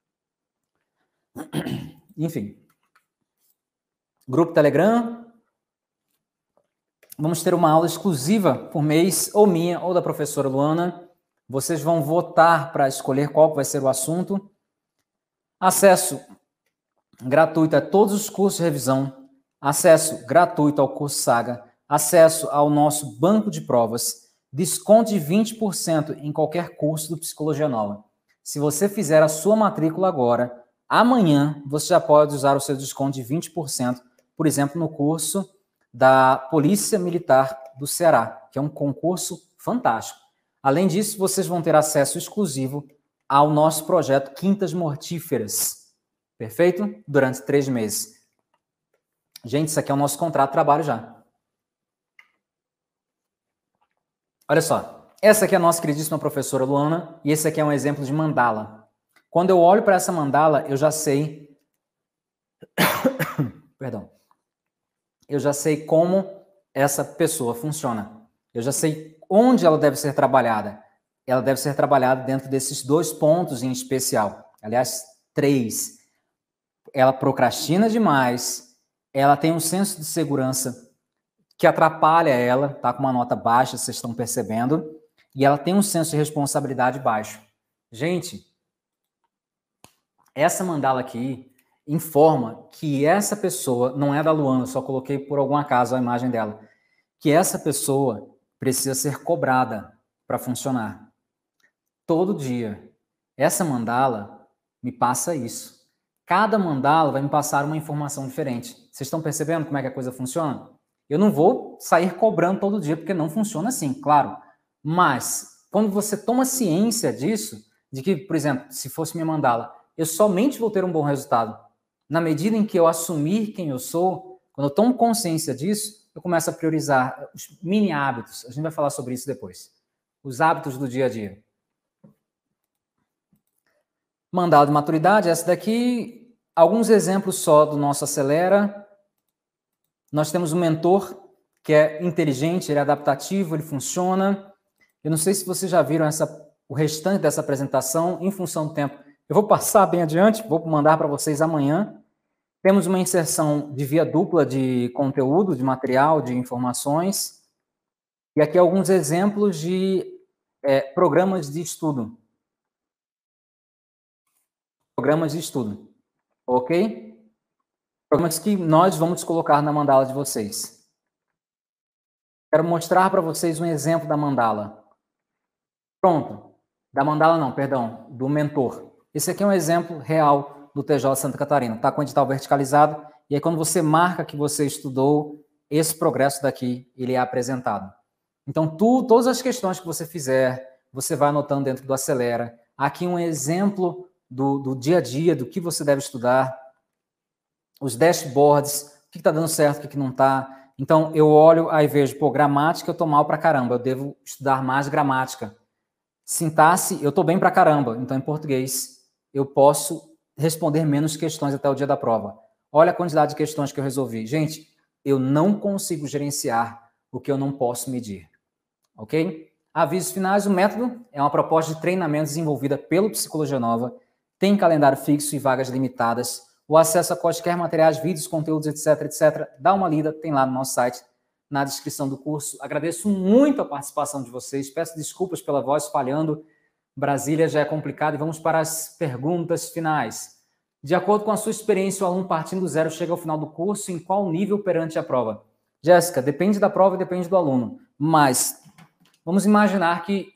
Speaker 2: Enfim. Grupo Telegram. Vamos ter uma aula exclusiva por mês, ou minha, ou da professora Luana. Vocês vão votar para escolher qual vai ser o assunto. Acesso gratuito a todos os cursos de revisão. Acesso gratuito ao curso Saga. Acesso ao nosso banco de provas. Desconto de vinte por cento em qualquer curso do Psicologia Nova. Se você fizer a sua matrícula agora, amanhã você já pode usar o seu desconto de vinte por cento, por exemplo, no curso da Polícia Militar do Ceará, que é um concurso fantástico. Além disso, vocês vão ter acesso exclusivo ao nosso projeto Quintas Mortíferas. Perfeito? Durante três meses. Gente, isso aqui é o nosso contrato de trabalho já. Olha só. Essa aqui é a nossa queridíssima professora Luana e esse aqui é um exemplo de mandala. Quando eu olho para essa mandala, eu já sei... Perdão. Eu já sei como essa pessoa funciona. Eu já sei onde ela deve ser trabalhada. Ela deve ser trabalhada dentro desses dois pontos em especial. Aliás, três. Ela procrastina demais, ela tem um senso de segurança que atrapalha ela, tá com uma nota baixa, vocês estão percebendo, e ela tem um senso de responsabilidade baixo. Gente, essa mandala aqui informa que essa pessoa, não é da Luana, só coloquei por algum acaso a imagem dela, que essa pessoa precisa ser cobrada para funcionar. Todo dia. Essa mandala me passa isso. Cada mandala vai me passar uma informação diferente. Vocês estão percebendo como é que a coisa funciona? Eu não vou sair cobrando todo dia, porque não funciona assim, claro. Mas, quando você toma ciência disso, de que, por exemplo, se fosse minha mandala, eu somente vou ter um bom resultado na medida em que eu assumir quem eu sou, quando eu tomo consciência disso, eu começo a priorizar os mini hábitos. A gente vai falar sobre isso depois. Os hábitos do dia a dia. Mandala de maturidade, essa daqui, alguns exemplos só do nosso Acelera. Nós temos um mentor que é inteligente, ele é adaptativo, ele funciona. Eu não sei se vocês já viram essa, o restante dessa apresentação, em função do tempo. Eu vou passar bem adiante, vou mandar para vocês amanhã. Temos uma inserção de via dupla de conteúdo, de material, de informações. E aqui alguns exemplos de é, programas de estudo. Programas de estudo, ok? Programas que nós vamos colocar na mandala de vocês. Quero mostrar para vocês um exemplo da mandala. Pronto. Da mandala não, perdão, do mentor. Esse aqui é um exemplo real do T J Santa Catarina. Está com o edital verticalizado. E aí, quando você marca que você estudou, esse progresso daqui, ele é apresentado. Então, tu, todas as questões que você fizer, você vai anotando dentro do Acelera. Aqui um exemplo do, do dia a dia, do que você deve estudar. Os dashboards, o que está dando certo, o que não está. Então, eu olho, aí vejo, pô, gramática eu estou mal pra caramba, eu devo estudar mais gramática. Sintaxe, eu estou bem pra caramba, então em português eu posso responder menos questões até o dia da prova. Olha a quantidade de questões que eu resolvi. Gente, eu não consigo gerenciar o que eu não posso medir. Ok? Avisos finais, o método é uma proposta de treinamento desenvolvida pelo Psicologia Nova, tem calendário fixo e vagas limitadas, o acesso a quaisquer materiais, vídeos, conteúdos, etc, etcétera. Dá uma lida, tem lá no nosso site, na descrição do curso. Agradeço muito a participação de vocês, peço desculpas pela voz falhando, Brasília já é complicado, e vamos para as perguntas finais. De acordo com a sua experiência, o aluno partindo do zero chega ao final do curso, em qual nível perante a prova? Jéssica, depende da prova e depende do aluno, mas vamos imaginar que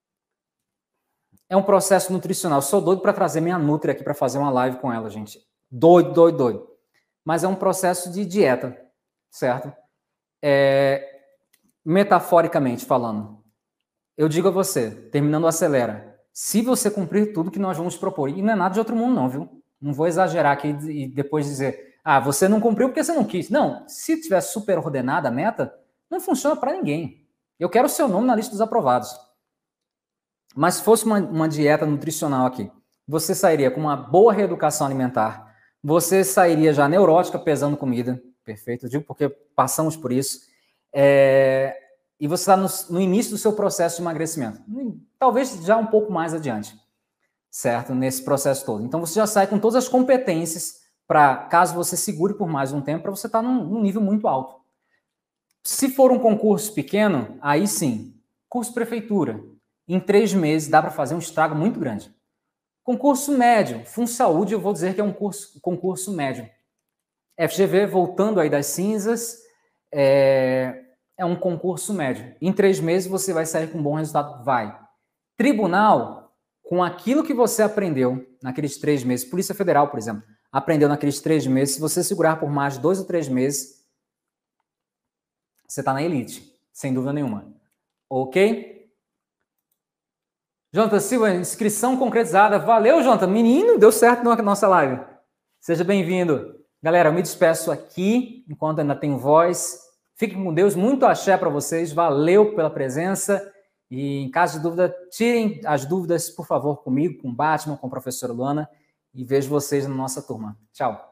Speaker 2: é um processo nutricional. Sou doido para trazer minha Nutri aqui para fazer uma live com ela, gente. Doido, doido, doido. Mas é um processo de dieta, certo? É, metaforicamente falando, eu digo a você, terminando o Acelera, se você cumprir tudo que nós vamos propor, e não é nada de outro mundo não, viu? Não vou exagerar aqui e depois dizer, ah, você não cumpriu porque você não quis. Não, se tiver super ordenada a meta, não funciona para ninguém. Eu quero o seu nome na lista dos aprovados. Mas se fosse uma, uma dieta nutricional aqui, você sairia com uma boa reeducação alimentar, você sairia já neurótica pesando comida, perfeito, eu digo porque passamos por isso, é, e você está no, no início do seu processo de emagrecimento, talvez já um pouco mais adiante, certo? Nesse processo todo. Então você já sai com todas as competências para, caso você segure por mais um tempo, para você estar num, num nível muito alto. Se for um concurso pequeno, aí sim, curso prefeitura, em três meses dá para fazer um estrago muito grande. Concurso médio, FunSaúde, eu vou dizer que é um curso, concurso médio. F G V, voltando aí das cinzas, é, é um concurso médio. Em três meses você vai sair com um bom resultado? Vai. Tribunal, com aquilo que você aprendeu naqueles três meses, Polícia Federal, por exemplo, aprendeu naqueles três meses, se você segurar por mais de dois ou três meses, você está na elite, sem dúvida nenhuma. Ok? Jonathan Silva, inscrição concretizada. Valeu, Jonathan. Menino, deu certo na nossa live. Seja bem-vindo. Galera, eu me despeço aqui, enquanto ainda tenho voz. Fiquem com Deus. Muito axé para vocês. Valeu pela presença. E, em caso de dúvida, tirem as dúvidas, por favor, comigo, com o Batman, com a professora Luana. E vejo vocês na nossa turma. Tchau.